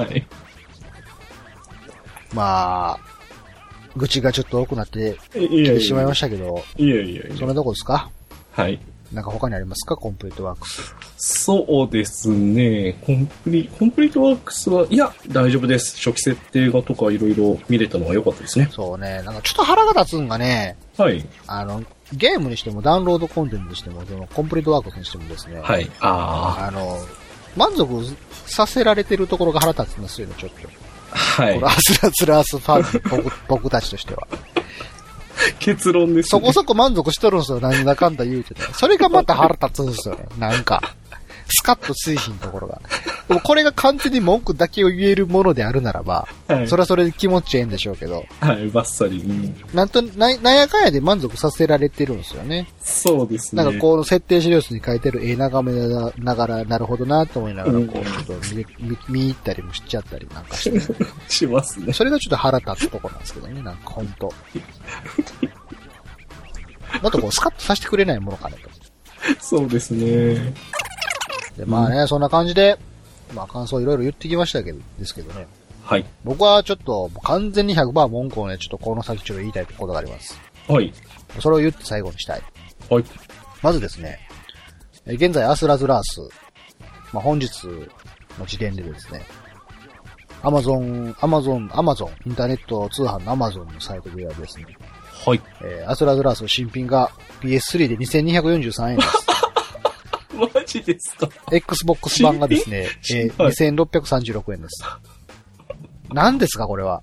まあ、愚痴がちょっと多くなってきてしまいましたけど。 いやいやいや。 そんなとこですか？ はい。 なんか他にありますか？コンプリートワークス。 そうですね。コンプリ、コンプリートワークスは、いや、大丈夫です。初期設定画とかいろいろ見れたのは良かったですね。 そうね。なんかちょっと腹が立つんがね。 はい。 あの、ゲームにしてもダウンロードコンテンツにしても、そのコンプリートワークスにしてもですね。 はい。ああ。あの、満足させられてるところが腹立つんですよね、ちょっと。 はい。 これアスラスラースファン、僕、僕たちとしては。 結論ですね。 そこそこ満足しとるんですよ、なんだかんだ言うてね。それがまた腹立つんですよね、なんか。スカッとついひんところが。でもこれが完全に文句だけを言えるものであるならば、はい、それはそれで気持ちええんでしょうけど。 はい、バッサリ。うん、 なんとな、なんやかんやで満足させられてるんですよね。 そうですね。 なんかこう、設定資料室に書いてる絵眺めながら、なるほどなと思いながら、こう、ちょっと見、見、見入ったりもしちゃったりなんかして。 しますね。 それがちょっと腹立つとこなんですけどね、なんかほんと。 もっとこうスカッとさせてくれないものかねと。 そうですね。 で、まあね、うん、そんな感じで、まあ感想いろいろ言ってきましたけど、ですけどね。 はい。 僕はちょっと完全に ひゃくパーセント 文句をね、ちょっとこの先ちょっと言いたいことがあります。 はい。 それを言って最後にしたい。 はい。 まずですね、現在アスラズラース、まあ本日の時点でですね、アマゾン、アマゾン、アマゾン、インターネット通販のアマゾンのサイトではですね、 はい。 えー、アスラズラースの新品が ピーエススリー でにせんにひゃくよんじゅうさんえんです。 マジですか？ Xbox 版がですね、えー、にせんろっぴゃくさんじゅうろくえんです。何ですかこれは。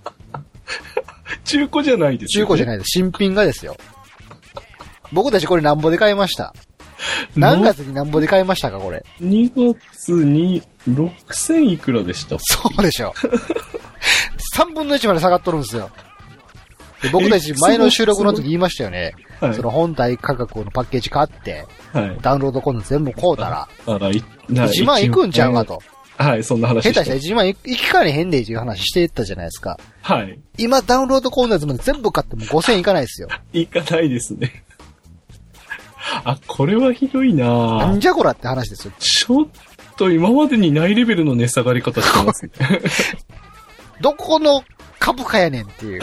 中古じゃないですよ、ね。中古じゃないです。新品がですよ。僕たちこれなんぼで買いました。何月になんぼで買いましたかこれ。 にがつにろくせんいくらでした。 そうでしょ。さんぶんのいちまで下がっとるんですよ。で僕たち前の収録の時言いましたよね。はい、その本体価格のパッケージ買って、はい、ダウンロードコンテンツ全部買うたら、あらいいちまんいくんちゃうかと。 はい、そんな話して。下手したらいちまんいきかねへんでっていう話してたじゃないですか。 はい。 今ダウンロードコンテンツまで全部買ってもごせんいかないですよ。 いかないですね。あ、これはひどいなぁ。 なんじゃこらって話ですよ。 ちょっと今までにないレベルの値下がり方してますね。 どこの株価やねんっていう。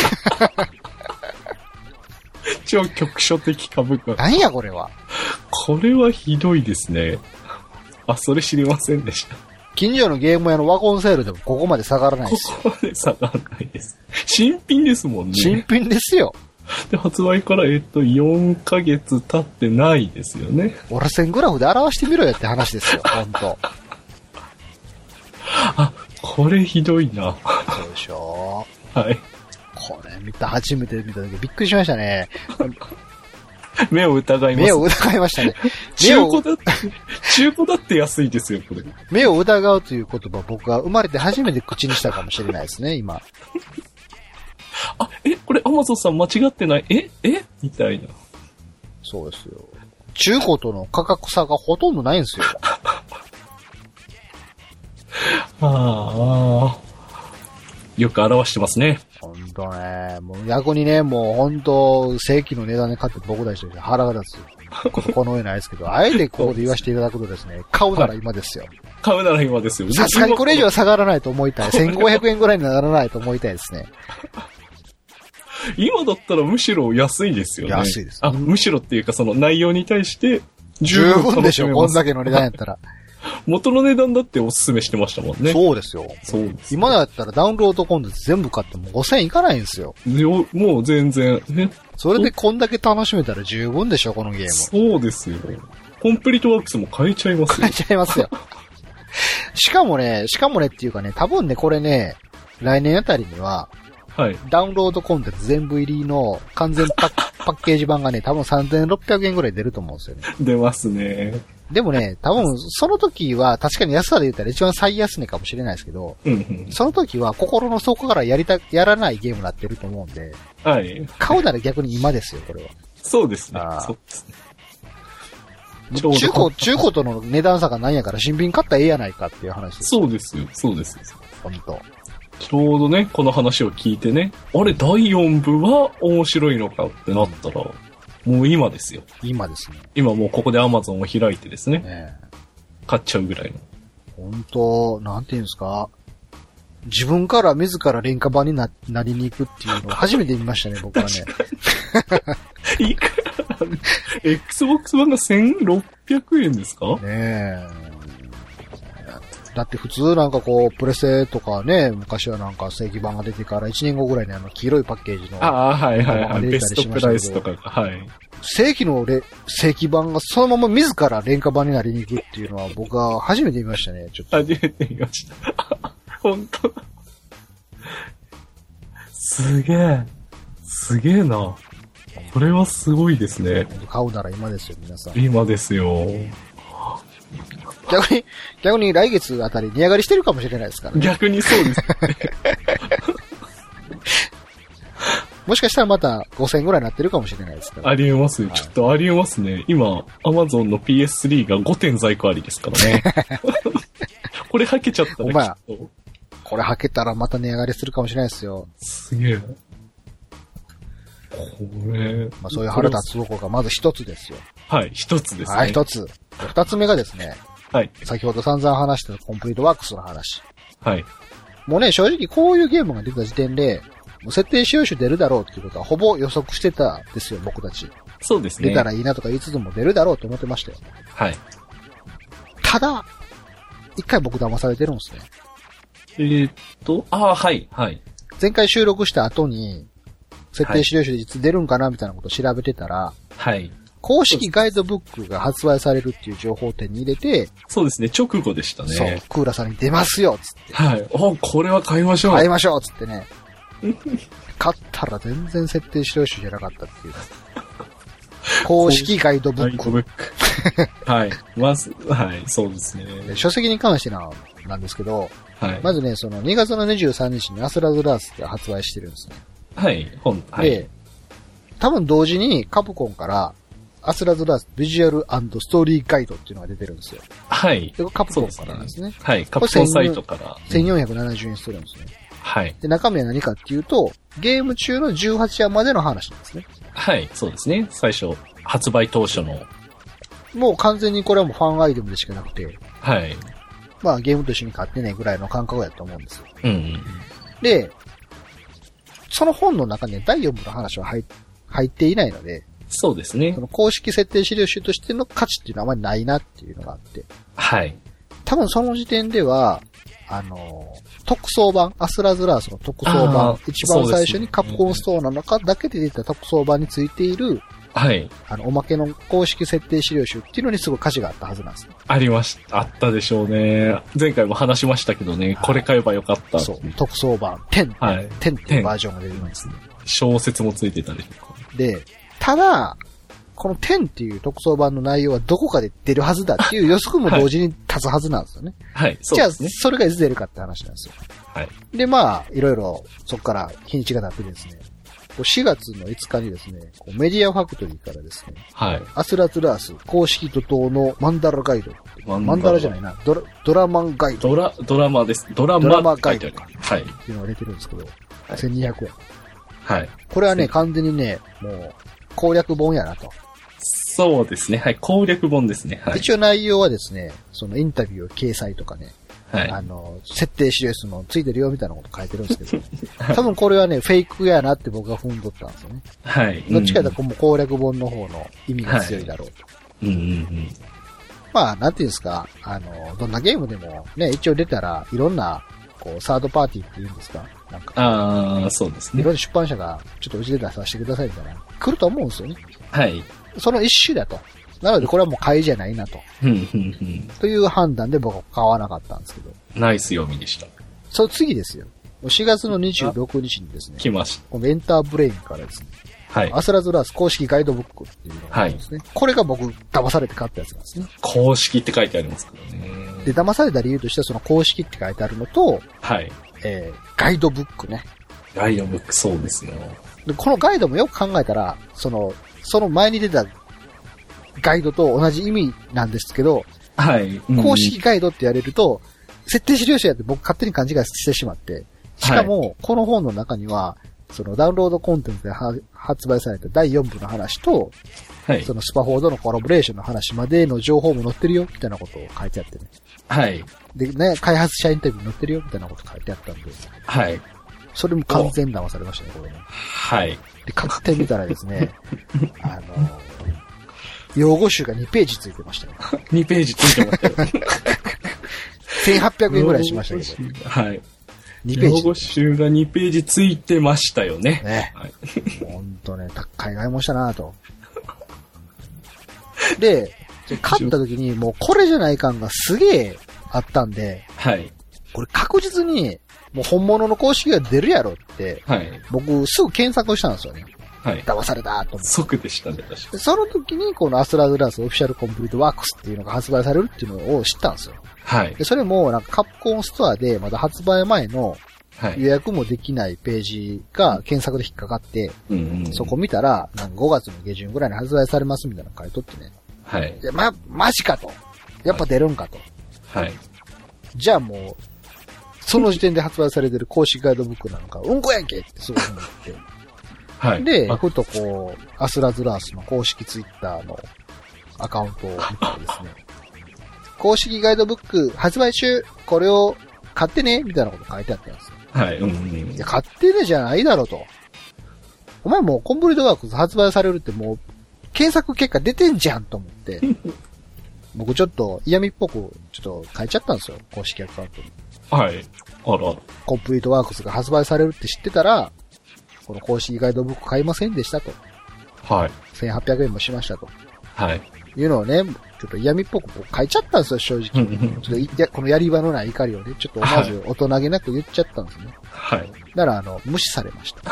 超局所的株価。 なんやこれは。 これはひどいですね。あ、それ知りませんでした。 近所のゲーム屋のワゴンセールでもここまで下がらないですよ。 ここまで下がらないです。新品ですもんね。 新品ですよ。 で、発売から、えっと、よんかげつ経ってないですよね。 俺線グラフで表してみろよって話ですよ、ほんと。 あ、これひどいな。 そうでしょ。 はい。 これ見た、初めて見た時びっくりしましたね。 目を疑います。 目を疑いましたね。 中古だって、中古だって安いですよ、これ。 目を疑うという言葉、僕は生まれて初めて口にしたかもしれないですね、今。 あ、え、これアマゾンさん間違ってない？ええみたいな。 そうですよ。中古との価格差がほとんどないんですよ。 ああ。よく表してますね。 ほんとね。もう逆にね、もうほんと、正規の値段で買って僕たちとして腹が立つ。ここの上ないですけど、あえてここで言わせていただくとですね、買うなら今ですよ。はい、 買うなら今ですよ。 さすがにこれ以上は下がらないと思いたい。せんごひゃくえんぐらいにならないと思いたいですね。 今だったらむしろ安いですよね。 安いです。 あ、むしろっていうかその内容に対して十分でしょ、こんだけの値段やったら。 元の値段だっておすすめしてましたもんね。 そうですよ。 そうです。 今だったらダウンロードコンテンツ全部買ってもごせんいかないんですよ。 もう全然。ね、 それでこんだけ楽しめたら十分でしょ、このゲーム。 そうですよ。コンプリートワークスも買えちゃいますよ。 買えちゃいますよ。しかもね、しかもねっていうかね、多分ね、これね、来年あたりには、はい。ダウンロードコンテンツ全部入りの完全パッ、パッケージ版がね、多分さんぜんろっぴゃくえんぐらい出ると思うんですよね。 出ますね。 でもね、多分その時は確かに安さで言ったら一番最安値かもしれないですけど、うんうん、その時は心の底からやりた、やらないゲームになってると思うんで、はい。買うなら逆に今ですよ、これは。 そうですね。そうですね。 中古、中古との値段差が何やから新品買ったらええやないかっていう話です。 そうですよ、そうです。 本当。 ちょうどね、この話を聞いてね、あれ、だいよんぶは面白いのかってなったら、もう今ですよ。 今ですね。 今もうここで Amazon を開いてですね、ね買っちゃうぐらいの。 本当なんていうんですか、自分から自ら廉価版に な, なりに行くっていうのを初めて見ましたね、僕はね。 いくら Xbox 版がせんろっぴゃくえんですか？ねえ。だって普通なんかこう、プレセとかね、昔はなんか正規版が出てからいちねんごぐらいにあの黄色いパッケージの。 ああ、はいはいはい。ベストプライスとかが。はい。 正規のレ正規版がそのまま自ら廉価版になりに行くっていうのは僕は初めて見ましたね、ちょっと。 初めて見ました。本当だ。すげえ。すげえな。これはすごいですね。 買うなら今ですよ、皆さん。 今ですよ。 逆に、逆に来月あたり値上がりしてるかもしれないですからね。 逆にそうですね。 もしかしたらまたごせんえんぐらいになってるかもしれないですから、ね。 ありえますよ。ちょっとありえますね。今、Amazon の ピーエススリー がごてん在庫ありですからね。これはけちゃったらきっと。お前、 これはけたらまた値上がりするかもしれないですよ。 すげえ。 これ。 まあそういう腹立つところがまず一つですよ。 はい、一つですね。 はい、一つ。二つ目がですね。 はい。 先ほど散々話したコンプリートワークスの話。 はい。 もうね、正直こういうゲームが出た時点で、もう設定使用種出るだろうっていうことはほぼ予測してたんですよ、僕たち。 そうですね。 出たらいいなとか言いつつも出るだろうと思ってましたよ。 はい。 ただ、一回僕騙されてるんですね。 えー、っと、ああ、はい、はい。 前回収録した後に、設定資料集でいつ出るんかなみたいなことを調べてたら、 はい。 公式ガイドブックが発売されるっていう情報を手に入れて、 そうですね、直後でしたね。 そう、クーラさんに出ますよつって。 はい。お、これは買いましょう。 買いましょうつってね。買ったら全然設定資料集じゃなかったっていう。公式ガイドブック。ガイドブック。はい。まず、はい、そうですね。 書籍に関してな、なんですけど、 はい。 まずね、そのにがつのにじゅうさんにちにアスラズラースで発売してるんですね。 はい、本、はい。 で、多分同時にカプコンからアスラズラースビジュアル&ストーリーガイドっていうのが出てるんですよ。 はい。 でカプコンからなんですね。 はい、カプコンサイトから。 せんよんひゃくななじゅうえんするんですね。 はい。 で、中身は何かっていうと、ゲーム中のじゅうはちわまでの話なんですね。 はい、そうですね。最初、発売当初の。 もう完全にこれはもうファンアイテムでしかなくて。 はい。 まあゲームと一緒に買ってねぐらいの感覚だと思うんですよ。 うん、うん。 で、その本の中にはだいよんぶの話は入入っていないので、 そうですね。 その公式設定資料集としての価値っていうのはあまりないなっていうのがあって。 はい。 多分その時点では、あの、特装版、アスラズラースの特装版、一番最初にカプコンストアなのかだけで出た特装版についている、 はい。 あの、おまけの公式設定資料集っていうのにすごい価値があったはずなんですね。 ありました。あったでしょうね。前回も話しましたけどね、これ買えばよかった。 そう。特装版、じゅう。はい。じゅうっていうバージョンが出てるんですね。 小説もついてたりとか。 で、ただ、このじゅうっていう特装版の内容はどこかで出るはずだっていう予測も同時に立つはずなんですよね。 はい、そうですね。 じゃあ、それがいつ出るかって話なんですよ。 はい。 で、まあ、いろいろ、そこから日にちが経ってですね、しがつのいつかにですね、メディアファクトリーからですね、 はい。 アスラズラース公式怒涛のマンダラガイド。マンダラ、マンダラじゃないな、ドラ、ドラマンガイド。 ドラ、ドラマです。ドラマ、 ドラマガイドか。 はい。 っていうのが出てるんですけど、はい、せんにひゃくえん。 はい。 これはね、完全にね、もう、攻略本やなと。 そうですね。はい。攻略本ですね。はい。 一応内容はですね、そのインタビューを掲載とかね、 はい。 あの、設定資料室のついてるよみたいなこと書いてるんですけど、多分これはね、フェイクやなって僕が踏んどったんですよね。 はい。 どっちかというと、もう攻略本の方の意味が強いだろうと。 はい、うんうんうん。 まあ、なんていうんですか、あの、どんなゲームでもね、一応出たら、いろんな、こう、サードパーティーって言うんですかなんか。 ああ、そうですね。 いろんな出版社が、ちょっとうちで出させてくださいみたいな。来ると思うんですよね。 はい。 その一種だと。なので、これはもう買いじゃないなと。 うん、うん、うん。 という判断で僕は買わなかったんですけど。 ナイス読みでした。 その次ですよ。しがつのにじゅうろくにちにですね。 来ました。 このエンターブレインからですね。 はい。 アスラズラース公式ガイドブックっていうのがあるんですね。はい。これが僕、騙されて買ったやつなんですね。 公式って書いてありますからね。 で、騙された理由としてはその公式って書いてあるのと、 はい。 えー、ガイドブックね。 ガイドブック、そうですよ。 で、このガイドもよく考えたら、その、その前に出たガイドと同じ意味なんですけど、 はい。 うん、公式ガイドって言われると、設定資料集やって僕勝手に勘違いしてしまって、しかも、この本の中には、そのダウンロードコンテンツで発売されただいよんぶの話と、はい、そのスパフォードのコラボレーションの話までの情報も載ってるよ、みたいなことを書いてあってね。 はい。 でね、開発者インタビュー載ってるよ、みたいなこと書いてあったんで。 はい。 それも完全騙されましたね、これね。 はい。 で、買ってみたらですね、あの、用語集がにページついてましたね。 にページついてましたよ。 せんはっぴゃくえんぐらいしましたけど。 はい。 にページ。 用語集がにページついてましたよね。 ね。はい。ほんとね、海外もしたなぁと。で、買った時にもうこれじゃない感がすげえあったんで、 はい。 これ確実にもう本物の公式が出るやろって、はい。僕すぐ検索したんですよね。はい。騙されたと思って。 即でしたね、確かに。 その時にこのアスラズラースオフィシャルコンプリートワークスっていうのが発売されるっていうのを知ったんですよ。 はい。 で、それもなんかカプコンストアでまだ発売前の予約もできないページが検索で引っかかって、うんうんうん、そこ見たら、なんかごがつの下旬ぐらいに発売されますみたいなの書いとってね。 はい。 で、ま、マジかと。やっぱ出るんかと。 はい。 じゃあもう、その時点で発売されてる公式ガイドブックなのか、うんこやんけってすごい思って。 はい。 で、ふとこう、アスラズラースの公式ツイッターのアカウントを見てですね、公式ガイドブック発売中、これを買ってねみたいなこと書いてあったんですよ。 はい。うん、 いや、買ってねじゃないだろうと。お前もうコンプリートワークス発売されるってもう、検索結果出てんじゃんと思って、僕ちょっと嫌味っぽくちょっと変えちゃったんですよ、公式アカウントに。 はい。あら。 コンプリートワークスが発売されるって知ってたら、この公式ガイドブック買いませんでしたと。 はい。 せんはっぴゃくえんもしましたと。 はい。 いうのをね、ちょっと嫌味っぽく変えちゃったんですよ、正直。ちょっといやこのやり場のない怒りをね、ちょっと思わず大人げなく言っちゃったんですね。 はい。 だから、あの、無視されました。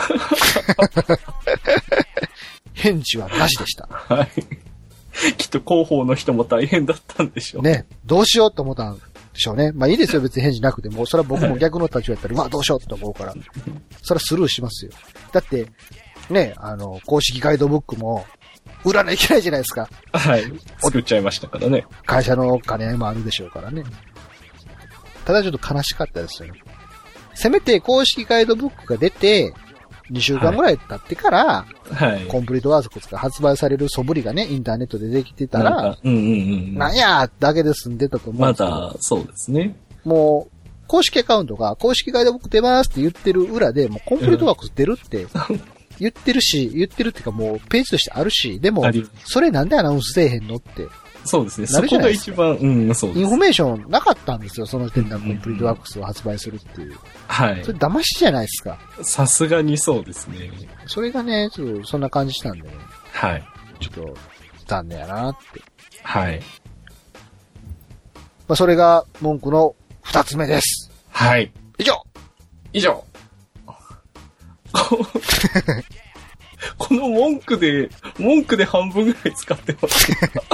返事はなしでした。 はい。きっと広報の人も大変だったんでしょう。 ね、どうしようと思ったんでしょうね。まあいいですよ、別に返事なくても。それは僕も逆の立場やったら、うわ、どうしようって思うから。それはスルーしますよ。だって、ね、あの、公式ガイドブックも、売らないといけないじゃないですか。 はい。作っちゃいましたからね。 会社の金合いもあるでしょうからね。ただちょっと悲しかったですよね。せめて公式ガイドブックが出て、にしゅうかんぐらい経ってから、はい、コンプリートワークスが発売される素振りがね、インターネットでできてたら、なんうんうんうん、 なんやだけで済んでたと思うんですけど。 まだ、そうですね。 もう、公式アカウントが公式ガイドブック出ますって言ってる裏で、もうコンプリートワークス出るって言ってるし、言ってるっていうかもうページとしてあるし、でも、それなんでアナウンスせえへんのって。 そうですね。そこが一番、うん、そうです。 インフォメーションなかったんですよ、その時点でコンプリートワークスを発売するっていう。 はい。 それ騙しじゃないですか。 さすがにそうですね。 それがね、ちょっとそんな感じしたんで、ね、 はい。 ちょっと残念やなって。 はい。 まあ、それが文句の二つ目です。 はい。 以上以上この文句で、文句で半分ぐらい使ってます。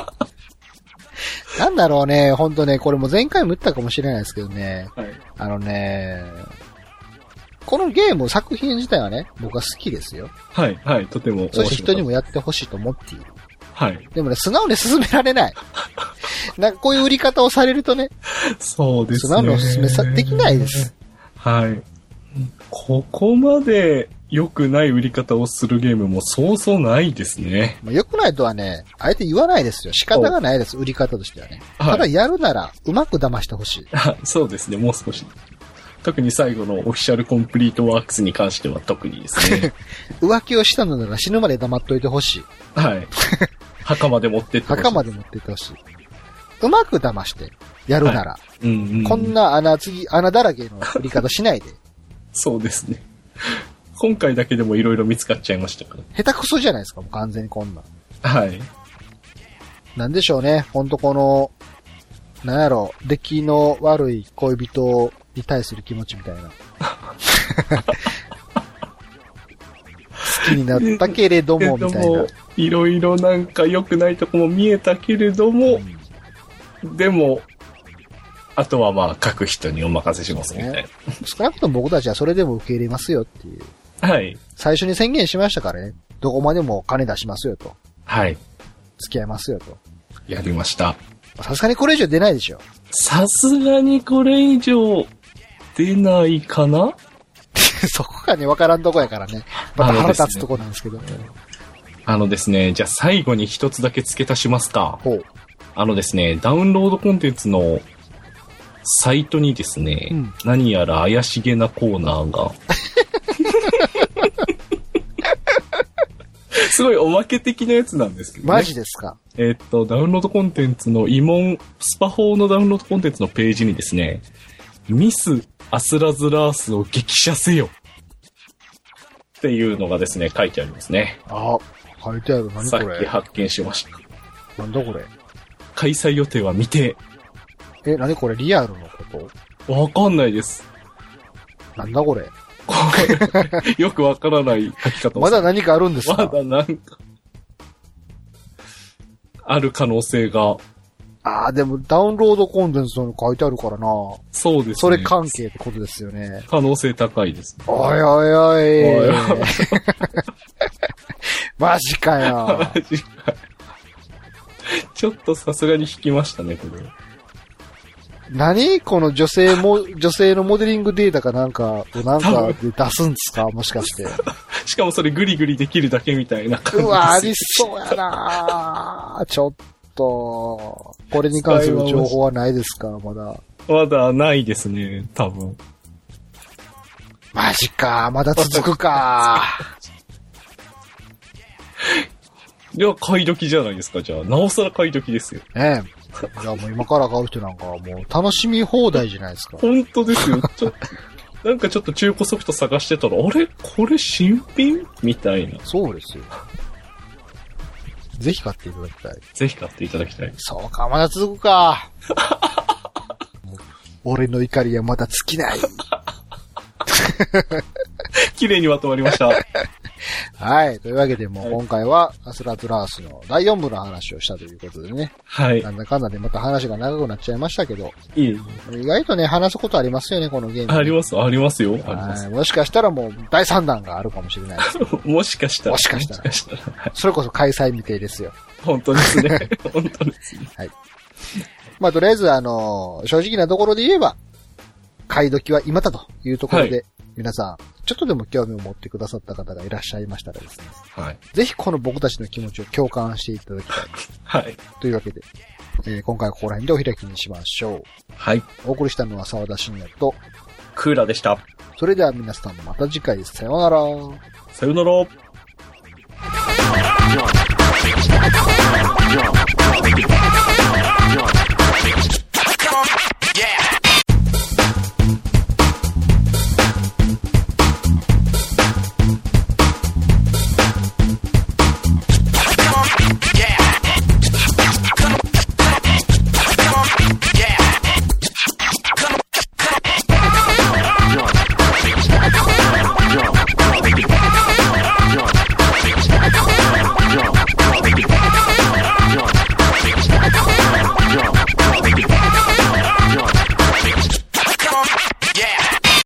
なんだろうね、ほんとね、これも前回も言ったかもしれないですけどね。 はい、 あのね、このゲーム、作品自体はね、僕は好きですよ。 はい、はい、とても。 そして人にもやってほしいと思っている。 はい。 でもね、素直に進められない。なんかこういう売り方をされるとね。 そうですね。 素直にお勧めさ、できないです。 はい。ここまで良くない売り方をするゲームもそうそうないですね。 良くないとはね、あえて言わないですよ。仕方がないです、売り方としてはね。はい、ただやるなら、うまく騙してほしい。 そうですね、もう少し。特に最後のオフィシャルコンプリートワークスに関しては特にですね。 浮気をしたのなら死ぬまで黙っといてほしい。 はい。墓まで持ってってほしい。 墓まで持ってってほしい。うまく騙して、やるなら。 はいうんうん、 こんな穴継ぎ、穴だらけの売り方しないで。 そうですね。今回だけでもいろいろ見つかっちゃいましたから。 下手くそじゃないですか、もう完全にこんなん。 はい。 なんでしょうね、ほんとこの、なんやろ、出来の悪い恋人に対する気持ちみたいな。好きになったけれども、みたいな。 いろいろなんか良くないとこも見えたけれども、うん、でも、あとはまあ、書く人にお任せしますみたいな、ね。 少なくとも僕たちはそれでも受け入れますよっていう。 はい。 最初に宣言しましたからね。どこまでも金出しますよと。 はい。 付き合いますよと。 やりました。 さすがにこれ以上出ないでしょ。 さすがにこれ以上出ないかなそこがね、わからんとこやからね。また腹立つとこなんですけど。 あのですね、じゃあ最後に一つだけ付け足しますか。 ほう。 あのですね、ダウンロードコンテンツのサイトにですね、うん、何やら怪しげなコーナーが。すごいおまけ的なやつなんですけどね。 マジですか？ えー、っと、ダウンロードコンテンツの慰問、スパフォーのダウンロードコンテンツのページにですね、ミス・アスラズラースを激写せよっていうのがですね、書いてありますね。 あ、書いてある。何これ？ さっき発見しました。 なんだこれ？ 開催予定は未定。 え、何これ？リアルのこと？わかんないです。 なんだこれ？ よくわからない書き方を。 まだ何かあるんですか？ まだなんか、ある可能性が。 ああ、でもダウンロードコンテンツの書いてあるからな。 そうですね。 それ関係ってことですよね。 可能性高いです、ね。 おいおいおい。おいおいマジかよ。 マジか。ちょっとさすがに引きましたね、これ。 何この女性も、女性のモデリングデータかなんかをなんかで出すんですかもしかして。 しかもそれグリグリできるだけみたいな感じ。 うわ、ありそうやなちょっと、これに関する情報はないですか、まだ。 まだないですね、多分。 マジか、まだ続くか。 いや、買い時じゃないですか、じゃあ。なおさら買い時ですよ。 ねえ。いや、もう今から買う人なんかはもう楽しみ放題じゃないですか。 本当ですよ。ちょっと、なんかちょっと中古ソフト探してたら、あれこれ新品みたいな。 そうですよ。ぜひ買っていただきたい。 ぜひ買っていただきたい。 そうか、まだ続くか。俺の怒りはまだ尽きない。 綺麗にまとまりました。 はい。というわけでもう今回はアスラトラースのだいよん部の話をしたということでね。 はい。 なんだかんだでまた話が長くなっちゃいましたけど。 いい。 意外とね、話すことありますよね、このゲーム。 あります、ありますよ。あります。もしかしたらもうだいさんだんがあるかもしれないです。 もしかしたら。 もしかしたら。もしかしたら。それこそ開催未定ですよ。 本当ですね。本当ですね。 はい。まあ、とりあえず、あの、正直なところで言えば、買い時は今だというところで、はい、皆さん、ちょっとでも興味を持ってくださった方がいらっしゃいましたらですね。はい。ぜひこの僕たちの気持ちを共感していただきたい。はい。というわけで、えー、今回はここら辺でお開きにしましょう。はい。お送りしたのは沢田信也と、 クーラーでした。 それでは皆さんまた次回、さようなら。 さようなら。Jump.